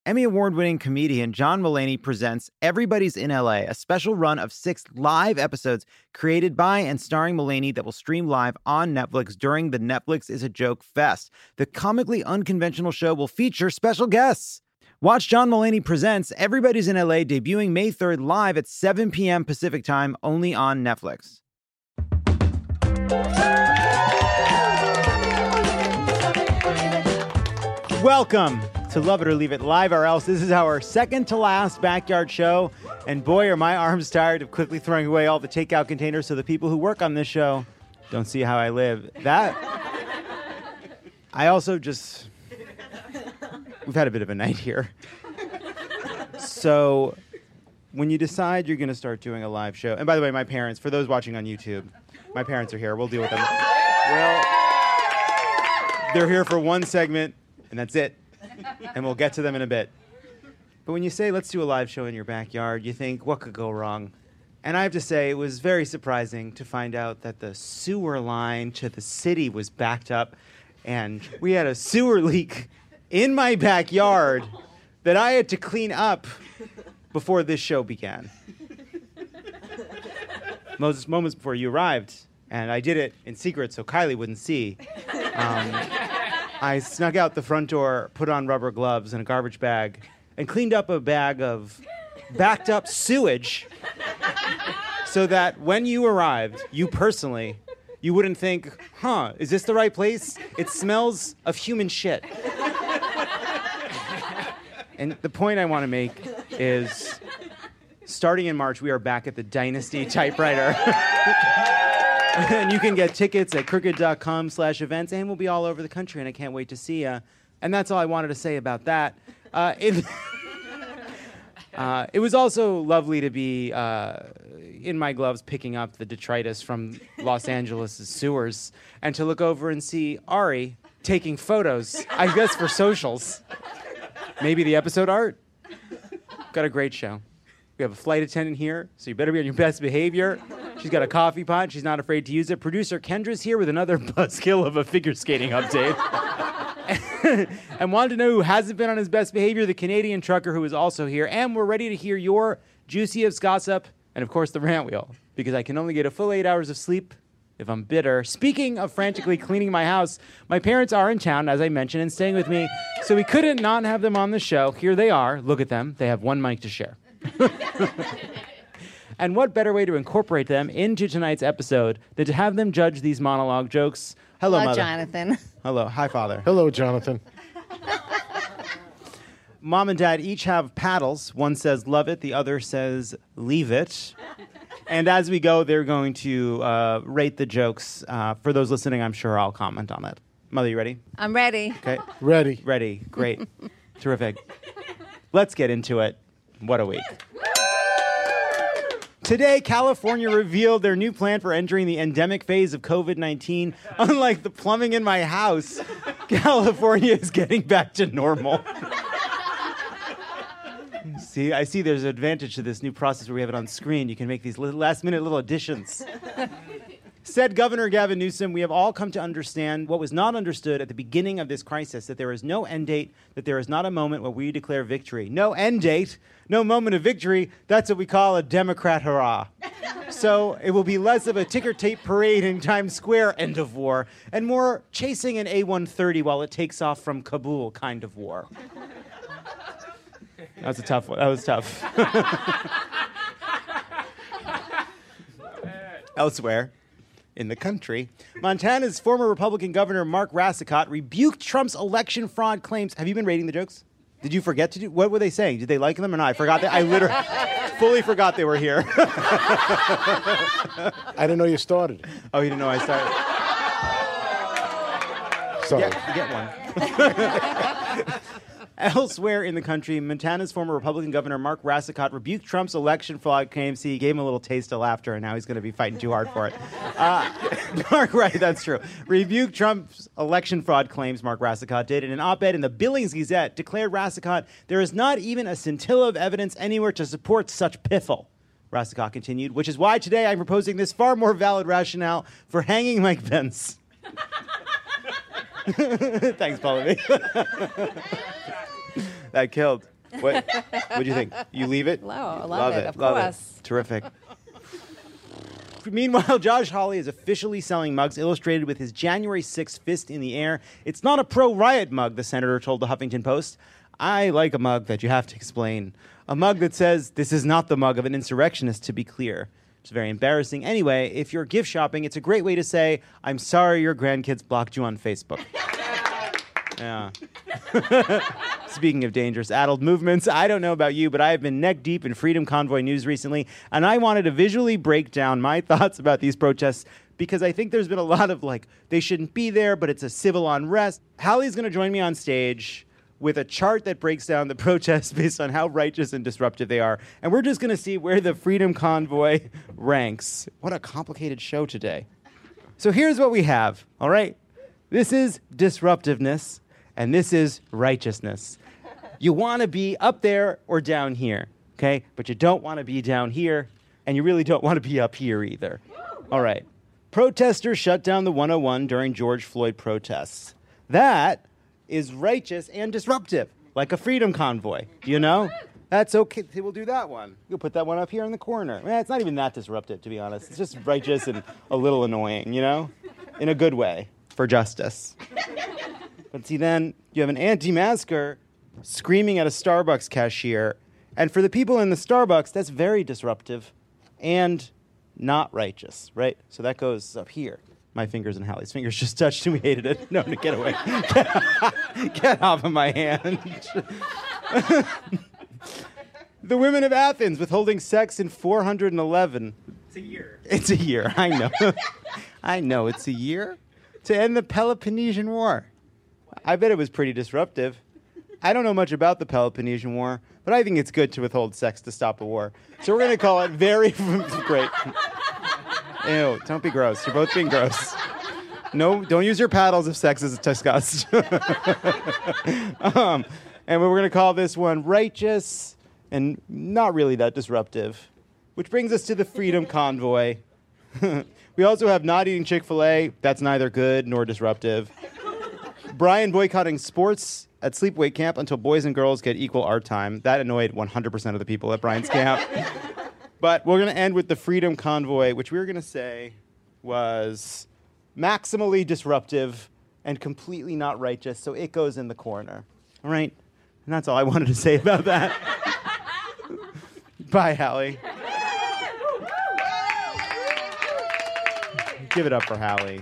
Emmy Award-winning comedian John Mulaney presents Everybody's in LA, a special run of 6 live episodes created by and starring Mulaney that will stream live on Netflix during the Netflix is a Joke Fest. The comically unconventional show will feature special guests. Watch John Mulaney Presents Everybody's in LA debuting May 3rd live at 7 p.m. Pacific Time only on Netflix. Welcome to Love It or Leave It Live or Else. This is our second to last backyard show, and boy, are my arms tired of quickly throwing away all the takeout containers so the people who work on this show don't see how I live. We've had a bit of a night here. So when you decide you're going to start doing a live show, and by the way, my parents, for those watching on YouTube, my parents are here. We'll deal with them. They're here for one segment, and that's it. And we'll get to them in a bit. But when you say, let's do a live show in your backyard, you think, what could go wrong? And I have to say, it was very surprising to find out that the sewer line to the city was backed up, and we had a sewer leak in my backyard that I had to clean up before this show began. Moments before you arrived, and I did it in secret so Kylie wouldn't see. I snuck out the front door, put on rubber gloves and a garbage bag, and cleaned up a bag of backed up sewage so that when you arrived, you personally, you wouldn't think, is this the right place? It smells of human shit. And the point I want to make is, starting in March, we are back at the Dynasty Typewriter. And you can get tickets at crooked.com/events, and we'll be all over the country, and I can't wait to see you. And that's all I wanted to say about that. It was also lovely to be in my gloves picking up the detritus from Los Angeles' sewers, and to look over and see Ari taking photos, I guess for socials. Maybe the episode art. Got a great show. We have a flight attendant here, so you better be on your best behavior. She's got a coffee pot. She's not afraid to use it. Producer Kendra's here with another buzzkill of a figure skating update. And wanted to know who hasn't been on his best behavior, the Canadian trucker who is also here. And we're ready to hear your juiciest gossip and, of course, the rant wheel, because I can only get a full 8 hours of sleep if I'm bitter. Speaking of frantically cleaning my house, my parents are in town, as I mentioned, and staying with me, so we couldn't not have them on the show. Here they are. Look at them. They have one mic to share. And what better way to incorporate them into tonight's episode than to have them judge these monologue jokes? Hello, Mother. Jonathan. Hello. Hi, Father. Hello, Jonathan. Mom and Dad each have paddles. One says love it, the other says leave it. And as we go, they're going to rate the jokes. For those listening, I'm sure I'll comment on it. Mother, you ready? I'm ready. Okay. Ready. Ready. Great. Terrific. Let's get into it. What a week. Today, California revealed their new plan for entering the endemic phase of COVID-19. Unlike the plumbing in my house, California is getting back to normal. See, I see there's an advantage to this new process where we have it on screen. You can make these last-minute little additions. Said Governor Gavin Newsom, we have all come to understand what was not understood at the beginning of this crisis, that there is no end date, that there is not a moment where we declare victory. No end date, no moment of victory. That's what we call a Democrat hurrah. So it will be less of a ticker tape parade in Times Square, end of war, and more chasing an A-130 while it takes off from Kabul kind of war. That's a tough one. That was tough. Elsewhere in the country, Montana's former Republican Governor Mark Rassicot rebuked Trump's election fraud claims. Have you been rating the jokes? Did you forget to do? What were they saying? Did they like them or not? I forgot that. I literally fully forgot they were here. I didn't know you started. Oh, you didn't know I started? Sorry. Yeah, you get one. Elsewhere in the country, Montana's former Republican Governor Mark Rassicot rebuked Trump's election fraud claims. He gave him a little taste of laughter, and now he's going to be fighting too hard for it. Mark, right, that's true. Rebuked Trump's election fraud claims, Mark Rassicot did. In an op-ed in the Billings Gazette, declared Rassicot, there is not even a scintilla of evidence anywhere to support such piffle. Rassicot continued, which is why today I'm proposing this far more valid rationale for hanging Mike Pence. Thanks, Paul. That killed. What'd you think? You leave it? I love it, of Love course. it. Terrific. Meanwhile, Josh Hawley is officially selling mugs illustrated with his January 6th fist in the air. It's not a pro-riot mug, the senator told the Huffington Post. I like a mug that you have to explain. A mug that says, this is not the mug of an insurrectionist, to be clear. It's very embarrassing. Anyway, if you're gift shopping, it's a great way to say, I'm sorry your grandkids blocked you on Facebook. Yeah. Speaking of dangerous adult movements, I don't know about you, but I have been neck deep in Freedom Convoy news recently, and I wanted to visually break down my thoughts about these protests because I think there's been a lot of, they shouldn't be there, but it's a civil unrest. Hallie's going to join me on stage with a chart that breaks down the protests based on how righteous and disruptive they are. And we're just going to see where the Freedom Convoy ranks. What a complicated show today. So here's what we have, all right? This is disruptiveness, and this is righteousness. You want to be up there or down here, okay? But you don't want to be down here, and you really don't want to be up here either. All right. Protesters shut down the 101 during George Floyd protests. That is righteous and disruptive, like a freedom convoy. Do you know? That's okay. We'll do that one. You'll put that one up here in the corner. It's not even that disruptive, to be honest. It's just righteous and a little annoying, you know? In a good way, for justice. But see, then you have an anti-masker screaming at a Starbucks cashier. And for the people in the Starbucks, that's very disruptive and not righteous, right? So that goes up here. My fingers and Hallie's fingers just touched and we hated it. No, get away. Get off of my hand. The women of Athens withholding sex in 411. It's a year. It's a year, I know. I know, it's a year. To end the Peloponnesian War. I bet it was pretty disruptive. I don't know much about the Peloponnesian War, but I think it's good to withhold sex to stop a war. So we're going to call it very great. Ew, don't be gross. You're both being gross. No, don't use your paddles if sex is discussed. And we're going to call this one righteous and not really that disruptive. Which brings us to the Freedom Convoy. We also have not eating Chick-fil-A. That's neither good nor disruptive. Brian boycotting sports at sleepaway camp until boys and girls get equal art time. That annoyed 100% of the people at Brian's camp. But we're going to end with the Freedom Convoy, which we were going to say was maximally disruptive and completely not righteous, so it goes in the corner. All right? And that's all I wanted to say about that. Bye, Hallie. Give it up for Hallie.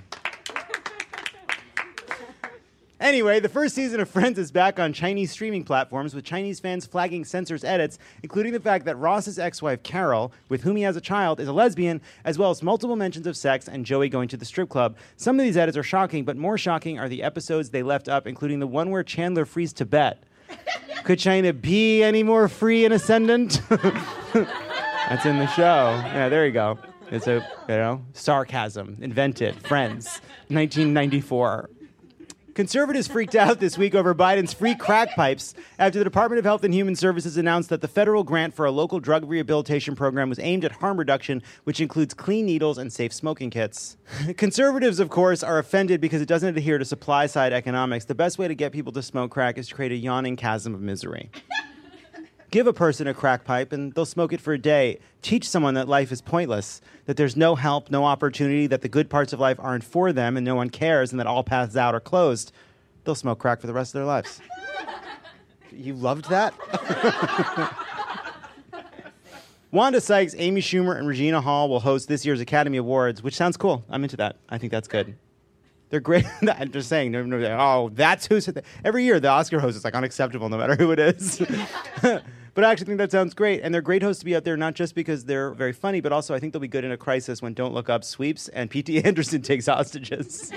Anyway, the first season of Friends is back on Chinese streaming platforms, with Chinese fans flagging censors' edits, including the fact that Ross's ex-wife, Carol, with whom he has a child, is a lesbian, as well as multiple mentions of sex and Joey going to the strip club. Some of these edits are shocking, but more shocking are the episodes they left up, including the one where Chandler frees Tibet. Could China be any more free and ascendant? That's in the show. Yeah, there you go. It's a, sarcasm. Invented. Friends. 1994. Conservatives freaked out this week over Biden's free crack pipes after the Department of Health and Human Services announced that the federal grant for a local drug rehabilitation program was aimed at harm reduction, which includes clean needles and safe smoking kits. Conservatives, of course, are offended because it doesn't adhere to supply-side economics. The best way to get people to smoke crack is to create a yawning chasm of misery. Give a person a crack pipe and they'll smoke it for a day. Teach someone that life is pointless, that there's no help, no opportunity, that the good parts of life aren't for them and no one cares and that all paths out are closed. They'll smoke crack for the rest of their lives. You loved that? Wanda Sykes, Amy Schumer, and Regina Hall will host this year's Academy Awards, which sounds cool. I'm into that. I think that's good. They're great. I'm just saying, oh, that's who said that. Every year, the Oscar host is unacceptable no matter who it is. But I actually think that sounds great. And they're great hosts to be out there, not just because they're very funny, but also I think they'll be good in a crisis when Don't Look Up sweeps and P.T. Anderson takes hostages.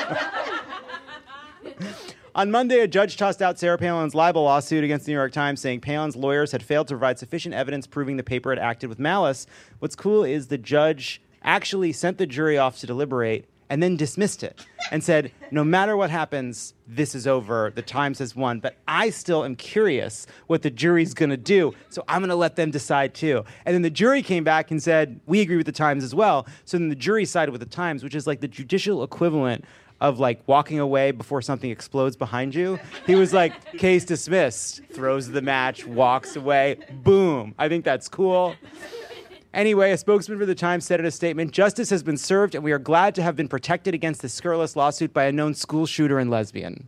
On Monday, a judge tossed out Sarah Palin's libel lawsuit against the New York Times, saying Palin's lawyers had failed to provide sufficient evidence proving the paper had acted with malice. What's cool is the judge actually sent the jury off to deliberate and then dismissed it and said, no matter what happens, this is over. The Times has won. But I still am curious what the jury's going to do, so I'm going to let them decide too. And then the jury came back and said, we agree with the Times as well. So then the jury sided with the Times, which is like the judicial equivalent of like walking away before something explodes behind you. He was like, case dismissed, throws the match, walks away, boom. I think that's cool. Anyway, a spokesman for the Times said in a statement, "Justice has been served and we are glad to have been protected against this scurrilous lawsuit by a known school shooter and lesbian."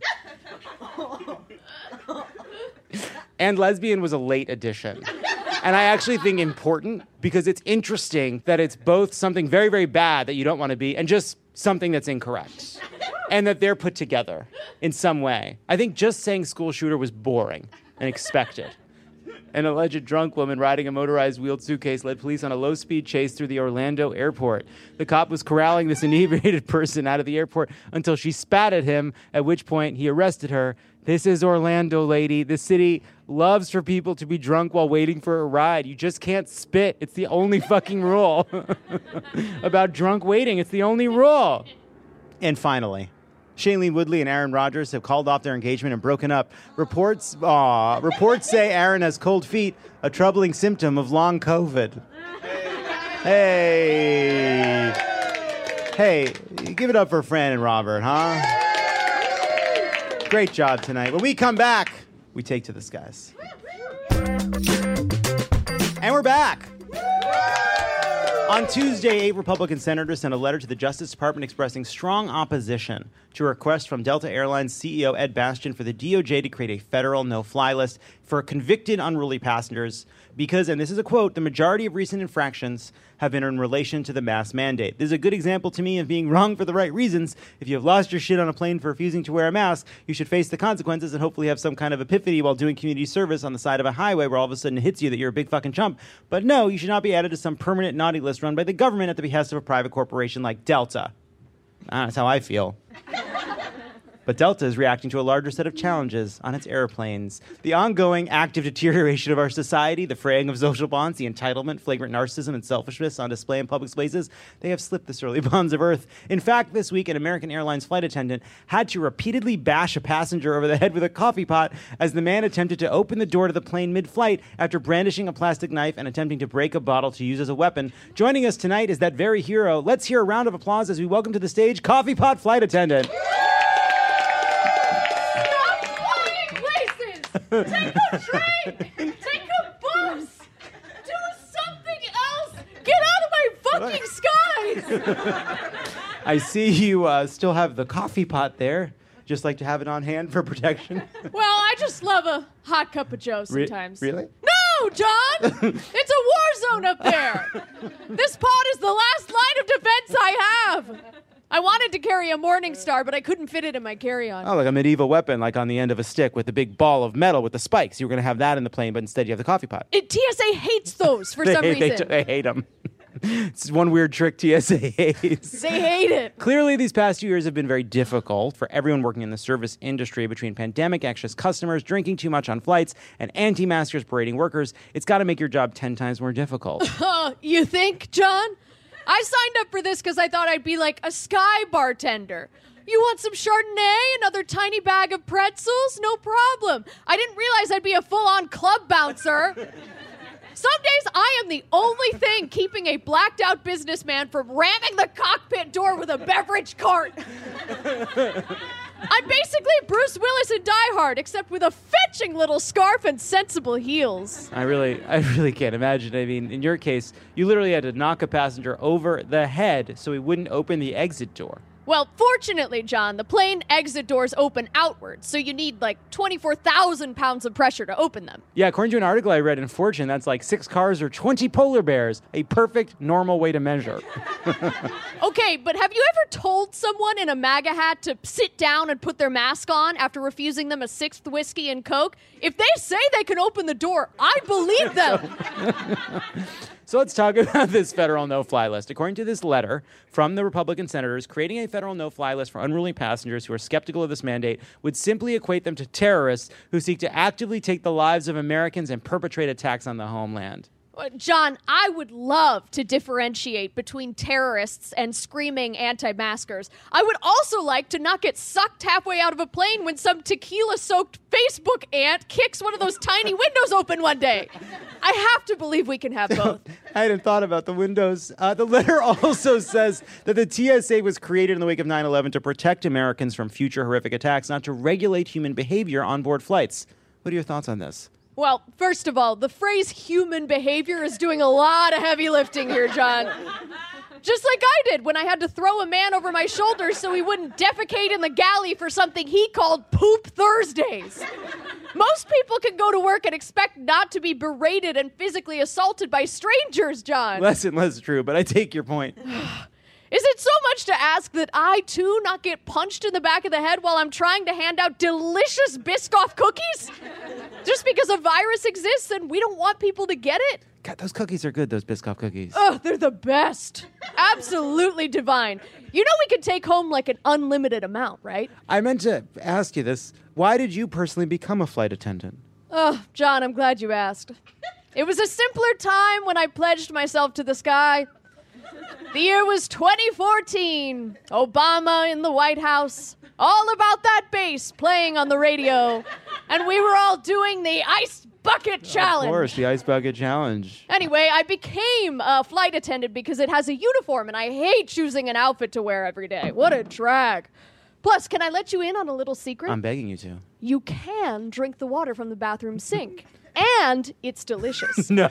And lesbian was a late addition. And I actually think important because it's interesting that it's both something very, very bad that you don't want to be and just something that's incorrect. And that they're put together in some way. I think just saying school shooter was boring and expected. An alleged drunk woman riding a motorized wheeled suitcase led police on a low-speed chase through the Orlando airport. The cop was corralling this inebriated person out of the airport until she spat at him, at which point he arrested her. This is Orlando, lady. The city loves for people to be drunk while waiting for a ride. You just can't spit. It's the only fucking rule about drunk waiting. It's the only rule. And finally, Shailene Woodley and Aaron Rodgers have called off their engagement and broken up. Reports say Aaron has cold feet, a troubling symptom of long COVID. Hey, give it up for Fran and Robert, huh? Great job tonight. When we come back, we take to the skies. And we're back. On Tuesday, 8 Republican senators sent a letter to the Justice Department expressing strong opposition to a request from Delta Airlines CEO Ed Bastian for the DOJ to create a federal no-fly list for convicted unruly passengers because, and this is a quote, the majority of recent infractions have been in relation to the mask mandate. This is a good example to me of being wrong for the right reasons. If you have lost your shit on a plane for refusing to wear a mask, you should face the consequences and hopefully have some kind of epiphany while doing community service on the side of a highway where all of a sudden it hits you that you're a big fucking chump. But no, you should not be added to some permanent naughty list run by the government at the behest of a private corporation like Delta. That's how I feel. But Delta is reacting to a larger set of challenges on its airplanes. The ongoing active deterioration of our society, the fraying of social bonds, the entitlement, flagrant narcissism, and selfishness on display in public spaces, they have slipped the surly bonds of Earth. In fact, this week, an American Airlines flight attendant had to repeatedly bash a passenger over the head with a coffee pot as the man attempted to open the door to the plane mid-flight after brandishing a plastic knife and attempting to break a bottle to use as a weapon. Joining us tonight is that very hero. Let's hear a round of applause as we welcome to the stage Coffee Pot Flight Attendant. Take a train! Take a bus! Do something else! Get out of my fucking skies! I see you still have the coffee pot there. Just like to have it on hand for protection. Well, I just love a hot cup of joe sometimes. Really? No, John! It's a war zone up there! This pot is the last line of defense I have! I wanted to carry a Morning Star, but I couldn't fit it in my carry-on. Oh, like a medieval weapon, like on the end of a stick with a big ball of metal with the spikes. You were going to have that in the plane, but instead you have the coffee pot. TSA hates those for some reason. They hate them. It's one weird trick TSA hates. They hate it. Clearly, these past 2 years have been very difficult for everyone working in the service industry between pandemic, anxious customers, drinking too much on flights, and anti-maskers parading workers. It's got to make your job 10 times more difficult. You think, John? I signed up for this because I thought I'd be like a sky bartender. You want some Chardonnay? Another tiny bag of pretzels? No problem. I didn't realize I'd be a full-on club bouncer. Some days I am the only thing keeping a blacked-out businessman from ramming the cockpit door with a beverage cart. I'm basically Bruce Willis in Die Hard, except with a fetching little scarf and sensible heels. I really can't imagine. I mean, in your case, you literally had to knock a passenger over the head so he wouldn't open the exit door. Well, fortunately, John, the plane exit doors open outwards, so you need like 24,000 pounds of pressure to open them. Yeah, according to an article I read in Fortune, that's like 6 cars or 20 polar bears, a perfect, normal way to measure. Okay, but have you ever told someone in a MAGA hat to sit down and put their mask on after refusing them a 6th whiskey and Coke? If they say they can open the door, I believe them. So let's talk about this federal no-fly list. According to this letter from the Republican senators, creating a federal no-fly list for unruly passengers who are skeptical of this mandate would simply equate them to terrorists who seek to actively take the lives of Americans and perpetrate attacks on the homeland. John, I would love to differentiate between terrorists and screaming anti-maskers. I would also like to not get sucked halfway out of a plane when some tequila-soaked Facebook ant kicks one of those tiny windows open one day. I have to believe we can have both. I hadn't thought about the windows. The letter also says that the TSA was created in the wake of 9/11 to protect Americans from future horrific attacks, not to regulate human behavior on board flights. What are your thoughts on this? Well, first of all, the phrase human behavior is doing a lot of heavy lifting here, John. Just like I did when I had to throw a man over my shoulders so he wouldn't defecate in the galley for something he called Poop Thursdays. Most people can go to work and expect not to be berated and physically assaulted by strangers, John. Less and less true, but I take your point. Is it so much to ask that I, too, not get punched in the back of the head while I'm trying to hand out delicious Biscoff cookies? Just because a virus exists and we don't want people to get it? God, those cookies are good, those Biscoff cookies. Oh, they're the best. Absolutely divine. You know we could take home like an unlimited amount, right? I meant to ask you this. Why did you personally become a flight attendant? Oh, John, I'm glad you asked. It was a simpler time when I pledged myself to the sky. The year was 2014. Obama in the White House. All about that bass playing on the radio. And we were all doing the Ice Bucket Challenge. Of course, the Ice Bucket Challenge. Anyway, I became a flight attendant because it has a uniform, and I hate choosing an outfit to wear every day. What a drag. Plus, can I let you in on a little secret? I'm begging you to. You can drink the water from the bathroom sink. And it's delicious. No.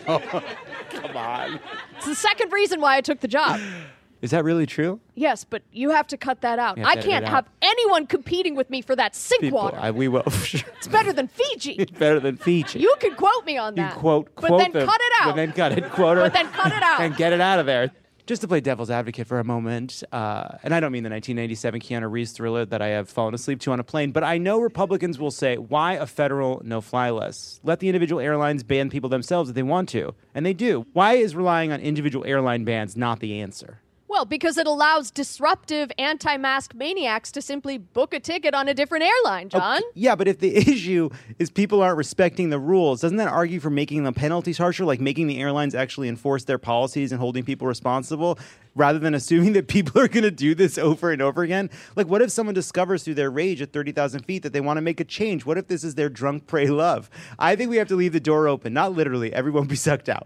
Come on. It's the second reason why I took the job. Is that really true? Yes, but you have to cut that out. You have I to edit can't it out. have anyone competing with me for that sink water. We will. For sure. It's better than Fiji. It's better than Fiji. You can quote me on You that. quote but then them, cut it out. But then cut it. Quote her. But then cut it out. And get it out of there. Just to play devil's advocate for a moment, and I don't mean the 1987 Keanu Reeves thriller that I have fallen asleep to on a plane, but I know Republicans will say, why a federal no-fly list? Let the individual airlines ban people themselves if they want to. And they do. Why is relying on individual airline bans not the answer? Well, because it allows disruptive anti-mask maniacs to simply book a ticket on a different airline, John. Okay, yeah, but if the issue is people aren't respecting the rules, doesn't that argue for making the penalties harsher, like making the airlines actually enforce their policies and holding people responsible, rather than assuming that people are going to do this over and over again? Like, what if someone discovers through their rage at 30,000 feet that they want to make a change? What if this is their drunk, pray, love? I think we have to leave the door open. Not literally. Everyone be sucked out.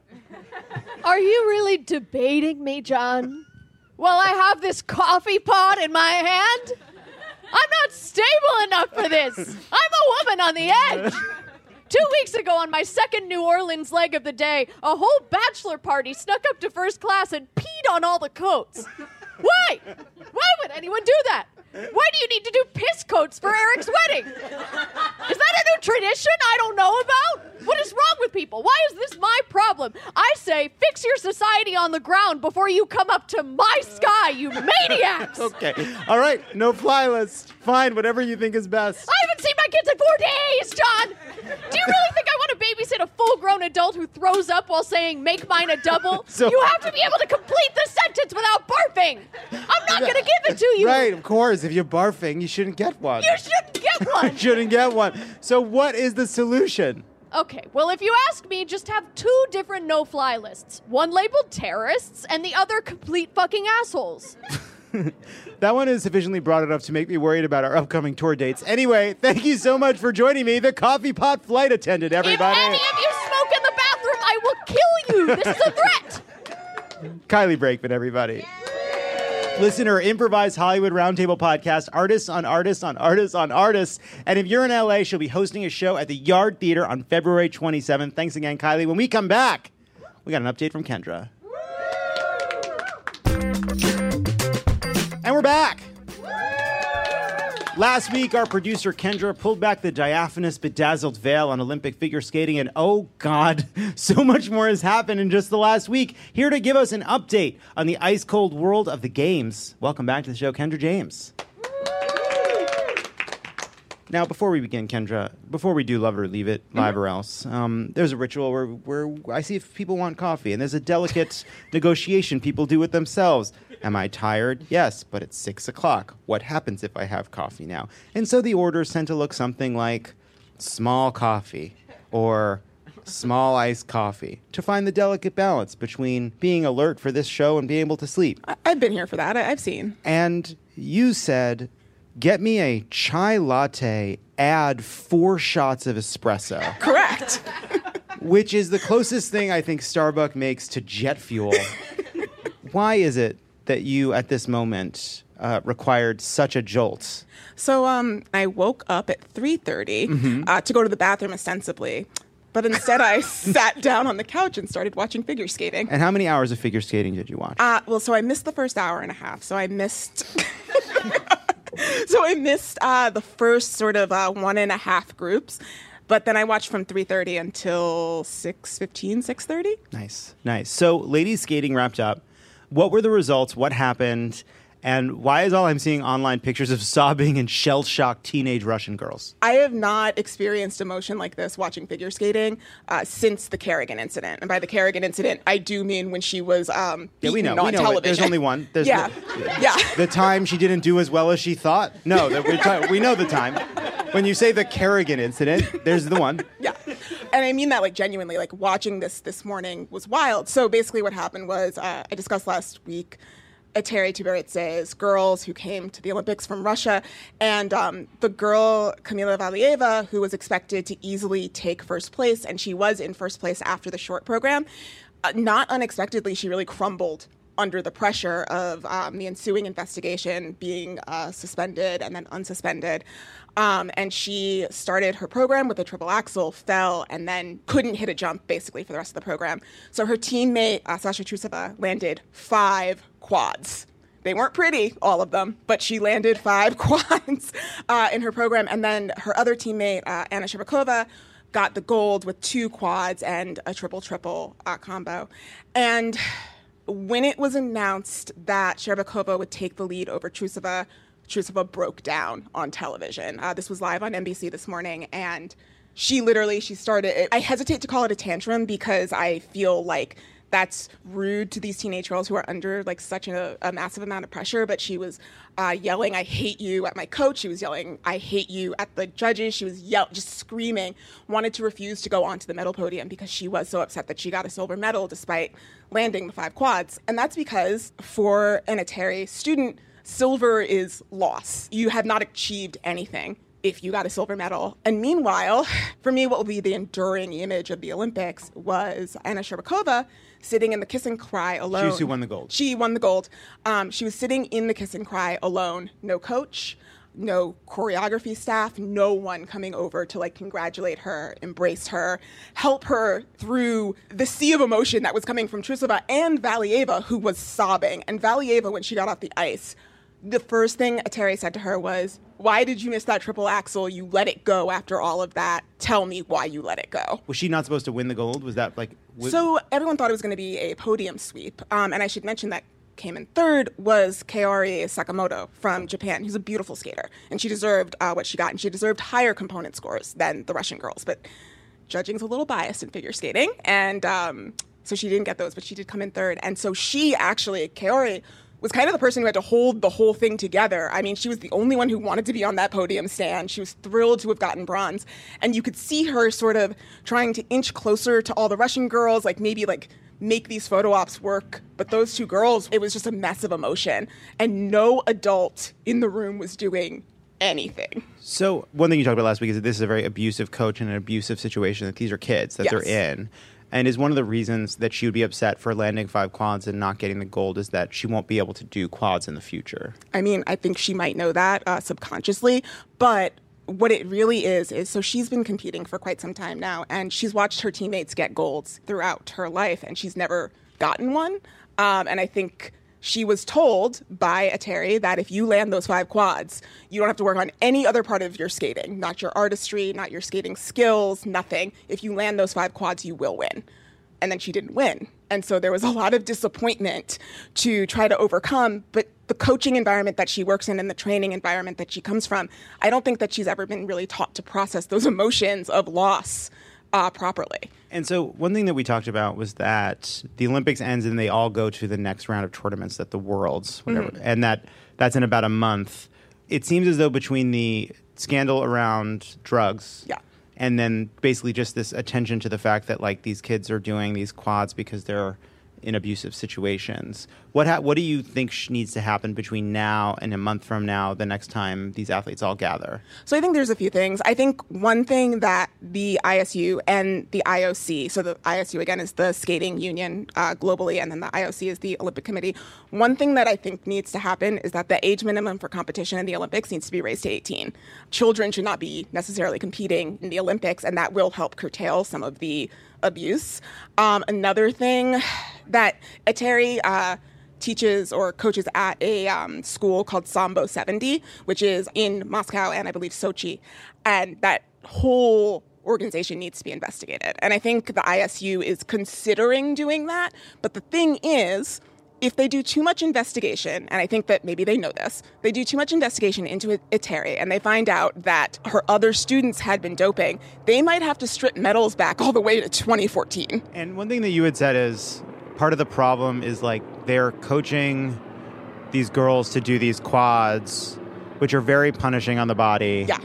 Are you really debating me, John? Well, I have this coffee pot in my hand. I'm not stable enough for this. I'm a woman on the edge. 2 weeks ago, on my second New Orleans leg of the day, a whole bachelor party snuck up to first class and peed on all the coats. Why? Why would anyone do that? Why do you need to do piss coats for Eric's wedding? Is that a new tradition I don't know about? What is wrong with people? Why is this my problem? I say, fix your society on the ground before you come up to my sky, you maniacs! Okay. All right. No fly list. Fine. Whatever you think is best. I haven't seen my kids in 4 days, John! Do you really think I want to babysit a full-grown adult who throws up while saying, make mine a double? So- You have to be able to complete the sentence without barfing! I'm not going to give it to you! Right. Of course. If you're barfing, you shouldn't get one. You shouldn't get one! You shouldn't get one. So what is the solution? Okay, well, if you ask me, just have 2 different no-fly lists. One labeled terrorists, and the other complete fucking assholes. That one is sufficiently broad enough to make me worried about our upcoming tour dates. Anyway, thank you so much for joining me, the Coffee Pot Flight Attendant, everybody. If any of you smoke in the bathroom, I will kill you! This is a threat! Kylie Brakeman, everybody. Listen to her improvised Hollywood Roundtable podcast, Artists on Artists on Artists on Artists. And if you're in LA, she'll be hosting a show at the Yard Theater on February 27th. Thanks again, Kylie. When we come back, we got an update from Kendra. And we're back. Last week, our producer Kendra pulled back the diaphanous, bedazzled veil on Olympic figure skating, and oh God, so much more has happened in just the last week. Here to give us an update on the ice-cold world of the games. Welcome back to the show, Kendra James. Now, before we begin, Kendra, before we do Love It or Leave It, live or else, there's a ritual where I see if people want coffee, and there's a delicate negotiation people do with themselves. Am I tired? Yes, but it's 6 o'clock. What happens if I have coffee now? And so the orders tend to look something like small coffee or small iced coffee to find the delicate balance between being alert for this show and being able to sleep. I've been here for that. I've seen. And you said, get me a chai latte, add 4 shots of espresso. Correct. which is the closest thing I think Starbucks makes to jet fuel. Why is it that you, at this moment, required such a jolt? So I woke up at 3:30 to go to the bathroom ostensibly, but instead I sat down on the couch and started watching figure skating. And how many hours of figure skating did you watch? So I missed the first hour and a half. So I missed. So I missed the first sort of 1.5 groups, but then I watched from 3:30 until 6:15, 6:30. Nice. So ladies skating wrapped up. What were the results? What happened? And why is all I'm seeing online pictures of sobbing and shell-shocked teenage Russian girls? I have not experienced emotion like this watching figure skating since the Kerrigan incident. And by the Kerrigan incident, I do mean when she was beaten on television. There's only one. There's yeah. The time she didn't do as well as she thought? No, we know the time. When you say the Kerrigan incident, there's the one. Yeah. And I mean that like genuinely, like watching this morning was wild. So basically what happened was I discussed last week Eteri Tberidze's girls who came to the Olympics from Russia. And the girl, Kamila Valieva, who was expected to easily take first place, and she was in first place after the short program, not unexpectedly, she really crumbled under the pressure of the ensuing investigation, being suspended and then unsuspended. And she started her program with a triple axel, fell, and then couldn't hit a jump basically for the rest of the program. So her teammate, Sasha Trusova, landed 5 quads. They weren't pretty, all of them, but she landed 5 quads in her program. And then her other teammate, Anna Shcherbakova, got the gold with 2 quads and a triple-triple combo. And when it was announced that Shcherbakova would take the lead over Trusova, Trusova broke down on television. This was live on NBC this morning, and she started, I hesitate to call it a tantrum because I feel like that's rude to these teenage girls who are under like such a massive amount of pressure, but she was yelling, "I hate you," at my coach. She was yelling, "I hate you," at the judges. She was just screaming, wanted to refuse to go onto the medal podium because she was so upset that she got a silver medal despite landing the 5 quads. And that's because for an Eteri student, silver is loss. You have not achieved anything if you got a silver medal. And meanwhile, for me, what will be the enduring image of the Olympics was Anna Shcherbakova sitting in the kiss and cry alone. She's who won the gold. She won the gold. She was sitting in the kiss and cry alone. No coach, no choreography staff, no one coming over to like congratulate her, embrace her, help her through the sea of emotion that was coming from Trusova and Valieva, who was sobbing. And Valieva, when she got off the ice, the first thing Eteri said to her was, "Why did you miss that triple axel? You let it go after all of that. Tell me why you let it go." Was she not supposed to win the gold? Was that like... So everyone thought it was going to be a podium sweep. And I should mention that came in third was Kaori Sakamoto from Japan, who's a beautiful skater. And she deserved what she got. And she deserved higher component scores than the Russian girls. But judging's a little biased in figure skating. And so she didn't get those, but she did come in third. And so she actually, Kaori, was kind of the person who had to hold the whole thing together. I mean, she was the only one who wanted to be on that podium stand. She was thrilled to have gotten bronze. And you could see her sort of trying to inch closer to all the Russian girls, like maybe like make these photo ops work. But those 2 girls, it was just a mess of emotion. And no adult in the room was doing anything. So one thing you talked about last week is that this is a very abusive coach and an abusive situation, that these are kids that Yes. they're in. And is one of the reasons that she would be upset for landing 5 quads and not getting the gold is that she won't be able to do quads in the future. I mean, I think she might know that subconsciously, but what it really is so she's been competing for quite some time now, and she's watched her teammates get golds throughout her life, and she's never gotten one. And I think she was told by Eteri that if you land those 5 quads, you don't have to work on any other part of your skating, not your artistry, not your skating skills, nothing. If you land those 5 quads, you will win. And then she didn't win. And so there was a lot of disappointment to try to overcome. But the coaching environment that she works in and the training environment that she comes from, I don't think that she's ever been really taught to process those emotions of loss properly. And so one thing that we talked about was that the Olympics ends and they all go to the next round of tournaments, that the Worlds, whatever, and that's in about a month. It seems as though between the scandal around drugs and then basically just this attention to the fact that like these kids are doing these quads because they're in abusive situations. What do you think needs to happen between now and a month from now, the next time these athletes all gather? So I think there's a few things. I think one thing that the ISU and the IOC, so the ISU again is the skating union globally, and then the IOC is the Olympic Committee. One thing that I think needs to happen is that the age minimum for competition in the Olympics needs to be raised to 18. Children should not be necessarily competing in the Olympics, and that will help curtail some of the abuse. Another thing that Eteri teaches or coaches at a school called Sambo 70, which is in Moscow and I believe Sochi. And that whole organization needs to be investigated. And I think the ISU is considering doing that. But the thing is, if they do too much investigation, and I think that maybe they know this, they do too much investigation into Eteri and they find out that her other students had been doping, they might have to strip medals back all the way to 2014. And one thing that you had said is part of the problem is like they're coaching these girls to do these quads, which are very punishing on the body. Yeah.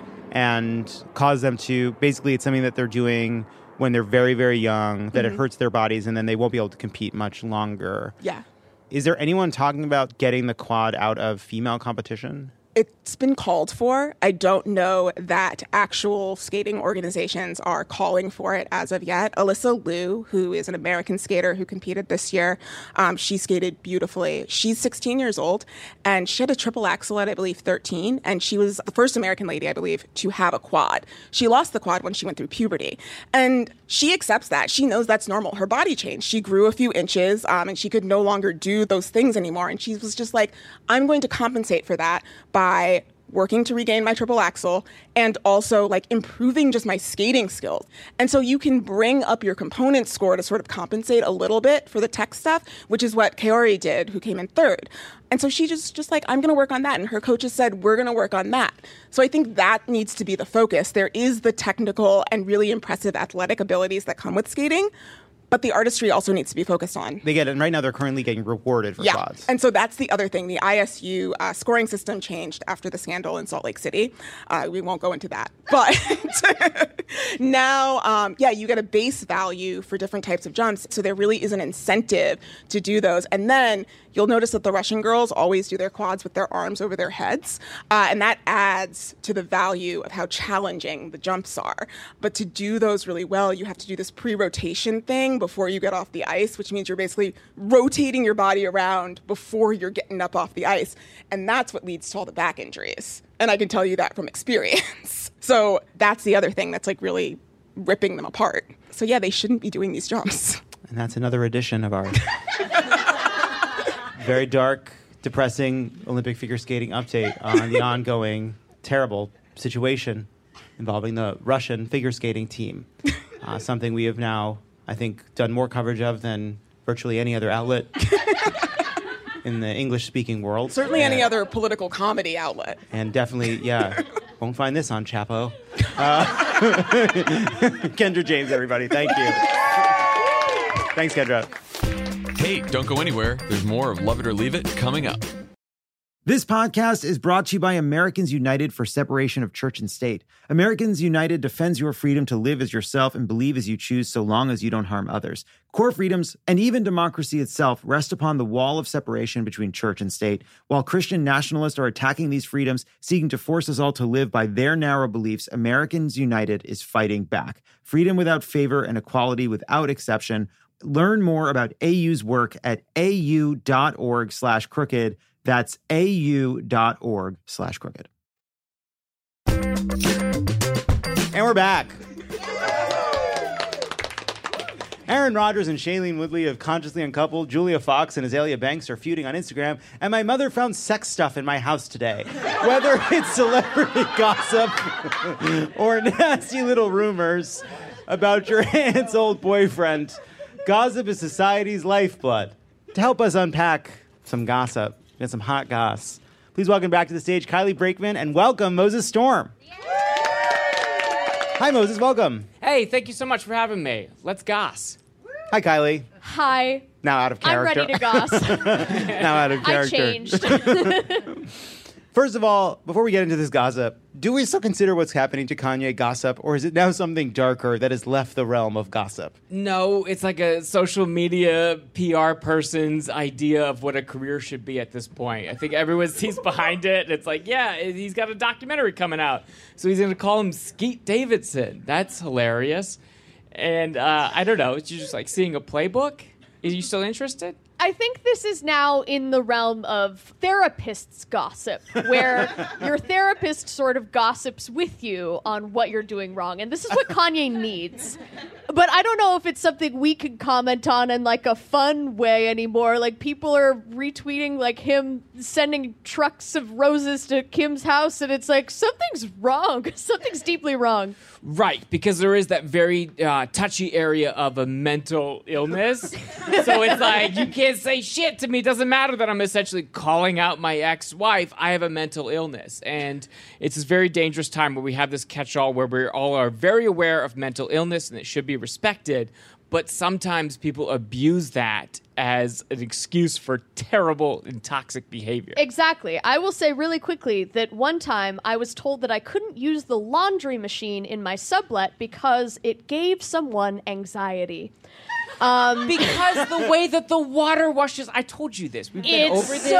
And cause them to, basically it's something that they're doing when they're very, very young, that it hurts their bodies and then they won't be able to compete much longer. Yeah. Is there anyone talking about getting the quad out of female competition? It's been called for. I don't know that actual skating organizations are calling for it as of yet. Alyssa Liu, who is an American skater who competed this year, she skated beautifully. She's 16 years old, and she had a triple axel at, I believe, 13, and she was the first American lady, I believe, to have a quad. She lost the quad when she went through puberty, and she accepts that. She knows that's normal. Her body changed. She grew a few inches, and she could no longer do those things anymore, and she was just like, I'm going to compensate for that by working to regain my triple axel and also like improving just my skating skills. And so you can bring up your component score to sort of compensate a little bit for the tech stuff, which is what Kaori did, who came in third. And so she just like, I'm going to work on that. And her coaches said, we're going to work on that. So I think that needs to be the focus. There is the technical and really impressive athletic abilities that come with skating, but the artistry also needs to be focused on. They get it, and right now they're currently getting rewarded for quads. And so that's the other thing. The ISU scoring system changed after the scandal in Salt Lake City. We won't go into that. But now, you get a base value for different types of jumps. So there really is an incentive to do those. And then you'll notice that the Russian girls always do their quads with their arms over their heads. And that adds to the value of how challenging the jumps are. But to do those really well, you have to do this pre-rotation thing before you get off the ice, which means you're basically rotating your body around before you're getting up off the ice. And that's what leads to all the back injuries. And I can tell you that from experience. So that's the other thing that's like really ripping them apart. So yeah, they shouldn't be doing these jumps. And that's another edition of our very dark, depressing Olympic figure skating update on the ongoing terrible situation involving the Russian figure skating team. Something we have now, I think, done more coverage of than virtually any other outlet in the English-speaking world. Certainly any other political comedy outlet. And definitely, won't find this on Chapo. Kendra James, everybody. Thank you. Thanks, Kendra. Hey, don't go anywhere. There's more of Love It or Leave It coming up. This podcast is brought to you by Americans United for Separation of Church and State. Americans United defends your freedom to live as yourself and believe as you choose so long as you don't harm others. Core freedoms and even democracy itself rest upon the wall of separation between church and state. While Christian nationalists are attacking these freedoms, seeking to force us all to live by their narrow beliefs, Americans United is fighting back. Freedom without favor and equality without exception. Learn more about AU's work at au.org/crooked. That's au.org/crooked. And we're back. Aaron Rodgers and Shailene Woodley of Consciously Uncoupled, Julia Fox and Azalea Banks are feuding on Instagram, and my mother found sex stuff in my house today. Whether it's celebrity gossip or nasty little rumors about your aunt's old boyfriend, gossip is society's lifeblood. To help us unpack some gossip and some hot goss, please welcome back to the stage Kylie Brakeman and welcome Moses Storm. Hi, Moses. Welcome. Hey, thank you so much for having me. Let's goss. Hi, Kylie. Hi. Now out of character. I'm ready to goss. Now out of character. I changed. First of all, before we get into this gossip, do we still consider what's happening to Kanye gossip, or is it now something darker that has left the realm of gossip? No, it's like a social media PR person's idea of what a career should be at this point. I think everyone sees behind it. And it's like, yeah, he's got a documentary coming out. So he's going to call him Skeet Davidson. That's hilarious. And I don't know. It's just like seeing a playbook. Are you still interested? I think this is now in the realm of therapist's gossip, where your therapist sort of gossips with you on what you're doing wrong. And this is what Kanye needs. But I don't know if it's something we can comment on in like a fun way anymore. Like people are retweeting like him sending trucks of roses to Kim's house, and it's like something's wrong. Something's deeply wrong. Right, because there is that very touchy area of a mental illness. So it's like, you can't say shit to me. It doesn't matter that I'm essentially calling out my ex-wife. I have a mental illness. And it's this very dangerous time where we have this catch-all where we all are very aware of mental illness and it should be respected. But sometimes people abuse that as an excuse for terrible and toxic behavior. Exactly. I will say really quickly that one time I was told that I couldn't use the laundry machine in my sublet because it gave someone anxiety. Because the way that the water washes, I told you this. We've been over this.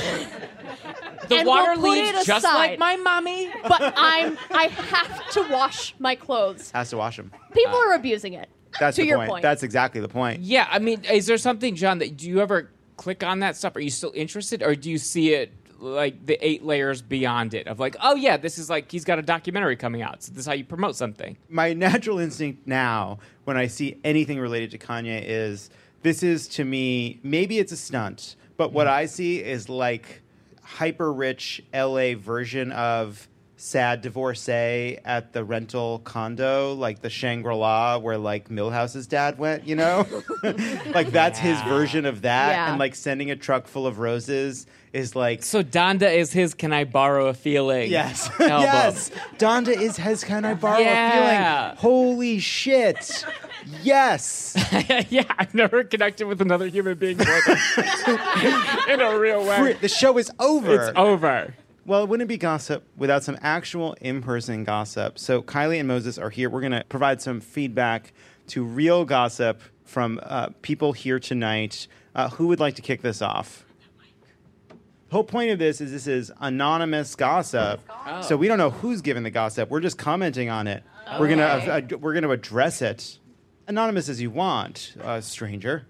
The And water we'll put leaves it just aside. like my mommy. But I have to wash my clothes. Has to wash them. People are abusing it. That's to the your point. That's exactly the point. Yeah, I mean, is there something, John, that do you ever click on that stuff? Are you still interested, or do you see it like the 8 layers beyond it of like, oh yeah, this is like he's got a documentary coming out, so this is how you promote something? My natural instinct now, when I see anything related to Kanye, is this is to me, maybe it's a stunt, but what I see is like hyper rich LA version of sad divorcee at the rental condo, like the Shangri-La where like Milhouse's dad went, you know? Like that's his version of that. Yeah. And like sending a truck full of roses is like... So Donda is his "Can I Borrow a Feeling"? Yes. album. Yes. Donda is his "Can I Borrow Yeah. a Feeling"? Holy shit. Yes. Yeah, I've never connected with another human being more than in a real way. The show is over. It's over. Well, it wouldn't be gossip without some actual in-person gossip. So Kylie and Moses are here. We're going to provide some feedback to real gossip from people here tonight. Who would like to kick this off? The whole point of this is anonymous gossip. Oh. So we don't know who's giving the gossip. We're just commenting on it. We're gonna address it. Anonymous as you want, stranger.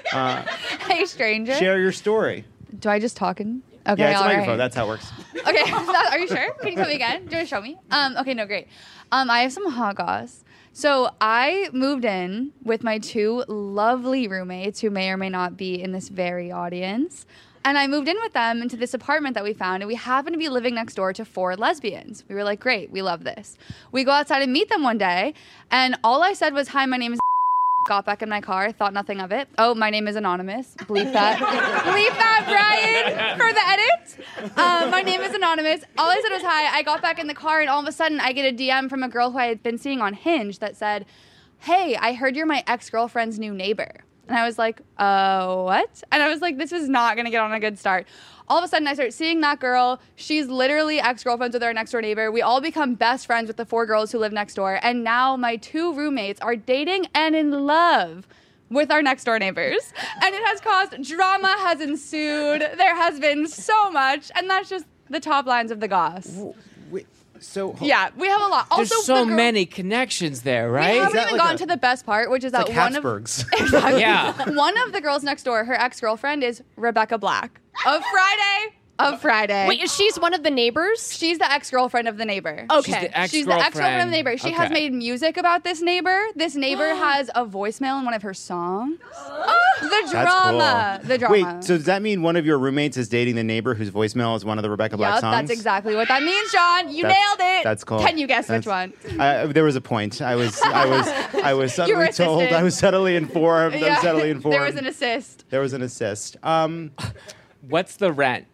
Hey, stranger. Share your story. Do I just talk in? Okay, Yeah, it's a all microphone. right. That's how it works. Okay, are you sure? Can you tell me again? Do you want to show me? Okay, no, great. I have some hot goss. So I moved in with my 2 lovely roommates who may or may not be in this very audience. And I moved in with them into this apartment that we found, and we happened to be living next door to 4 lesbians. We were like, great, we love this. We go outside and meet them one day, and all I said was, hi, my name is got back in my car, thought nothing of it. Oh, my name is Anonymous. Bleep that. Bleep that, Brian, for the edit. My name is Anonymous. All I said was hi. I got back in the car, and all of a sudden, I get a DM from a girl who I had been seeing on Hinge that said, hey, I heard you're my ex-girlfriend's new neighbor. And I was like, what? And I was like, this is not going to get on a good start. All of a sudden, I start seeing that girl. She's literally ex-girlfriends with our next-door neighbor. We all become best friends with the 4 girls who live next door. And now my 2 roommates are dating and in love with our next-door neighbors. And it has caused drama, has ensued. There has been so much. And that's just the top lines of the goss. So Yeah, we have a lot. There's Also, so the girl- many connections there, We right? haven't that even like gotten a- to the best part, which is it's that like one of... Habsburgs. Exactly. Yeah. One of the girls next door, her ex-girlfriend is Rebecca Black of Friday. Wait, she's one of the neighbors? She's the ex-girlfriend of the neighbor. Okay. She's the ex-girlfriend of the neighbor. She has Okay. made music about this neighbor. This neighbor has a voicemail in one of her songs. The That's drama. cool. The drama. Wait, so does that mean one of your roommates is dating the neighbor whose voicemail is one of the Rebecca Black Yep, songs? that's exactly what that means, John. You That's- nailed it. That's cool. Can you guess which That's- one? There was a point. I was You were subtly told. assisted. I was subtly informed. I was subtly informed. There was an assist. There was an assist. What's the rent?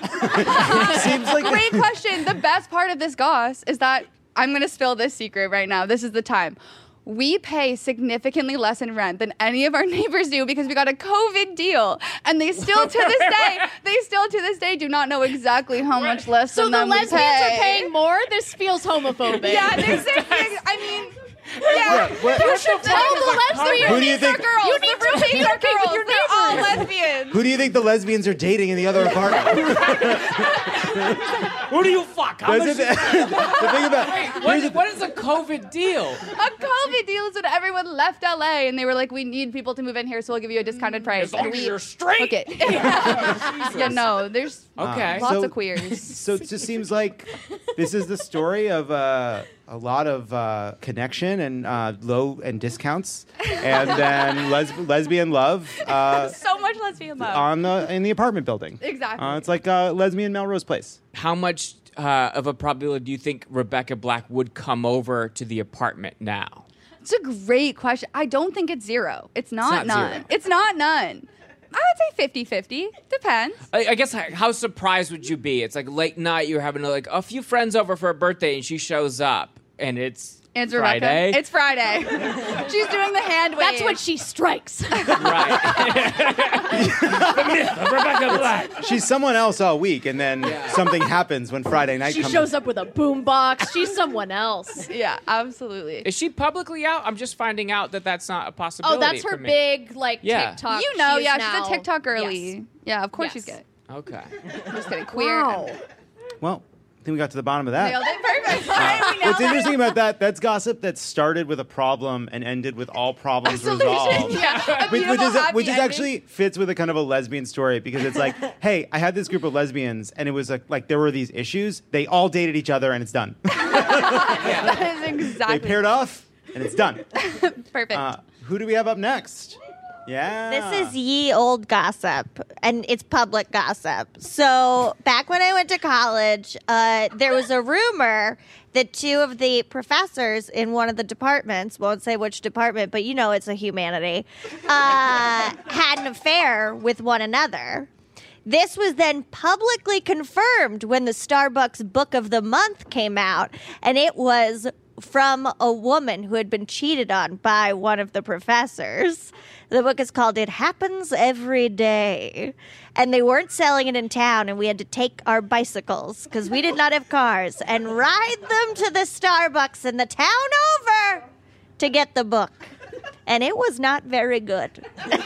Seems like Great question. The best part of this goss is that I'm going to spill this secret right now. This is the time. we pay significantly less in rent than any of our neighbors do because we got a COVID deal, and they still to this day do not know exactly how much less. So than the them we lesbians pay. are paying more? This feels homophobic. Yeah, I mean. Yeah, You should tell the lesbians. Who do you think? girls. You need to communicate with your They're all neighbors. lesbians. Who do you think the lesbians are dating in the other apartment? Who do you fuck? How That's much the thing about. what is a COVID deal? A COVID deal is when everyone left LA and they were like, we need people to move in here, so we'll give you a discounted price. As long And as we you're straight. Okay. Yeah, no, there's Okay. lots So- of queers. So it just seems like this is the story of a lot of connection and low and discounts, and then lesbian love So much lesbian love. in the apartment building. Exactly. It's like lesbian Melrose Place. How much of a probability do you think Rebecca Black would come over to the apartment now? It's a great question. I don't think it's zero. It's not not none. zero. It's not none. I would say 50-50. Depends. I guess how surprised would you be? It's like late night, you're having like a few friends over for a birthday, and she shows up, and it's It's Friday. Rebecca. It's Friday. She's doing the hand wave. That's when she strikes. right. The myth of Rebecca Black. She's someone else all week, and then something happens when Friday night She comes. shows up with a boombox. She's someone else. Yeah, absolutely. Is she publicly out? I'm just finding out that that's not a possibility. Oh, that's her for me. big Yeah. TikTok. You know, She is yeah, now- she's a TikTok girly. Yes. Yeah, of course Yes. she's gay. Okay. I'm just kidding. Queer. Wow. Well, I think we got to the bottom of that. Nailed it. Perfect. Sorry, we nailed What's it. interesting about that's gossip that started with a problem and ended with all problems resolved. Yeah, a Which beautiful, is happy ending. actually fits with a kind of a lesbian story because it's like, hey, I had this group of lesbians and it was like there were these issues. They all dated each other and it's done. That is exactly. They paired off and it's done. Perfect. Who do we have up next? Yeah. This is ye old gossip, and it's public gossip. So back when I went to college, there was a rumor that two of the professors in one of the departments, won't say which department, but you know it's a humanity, had an affair with one another. This was then publicly confirmed when the Starbucks Book of the Month came out, and it was from a woman who had been cheated on by one of the professors. The book is called It Happens Every Day. And they weren't selling it in town, and we had to take our bicycles, because we did not have cars, and ride them to the Starbucks in the town over to get the book. And it was not very good.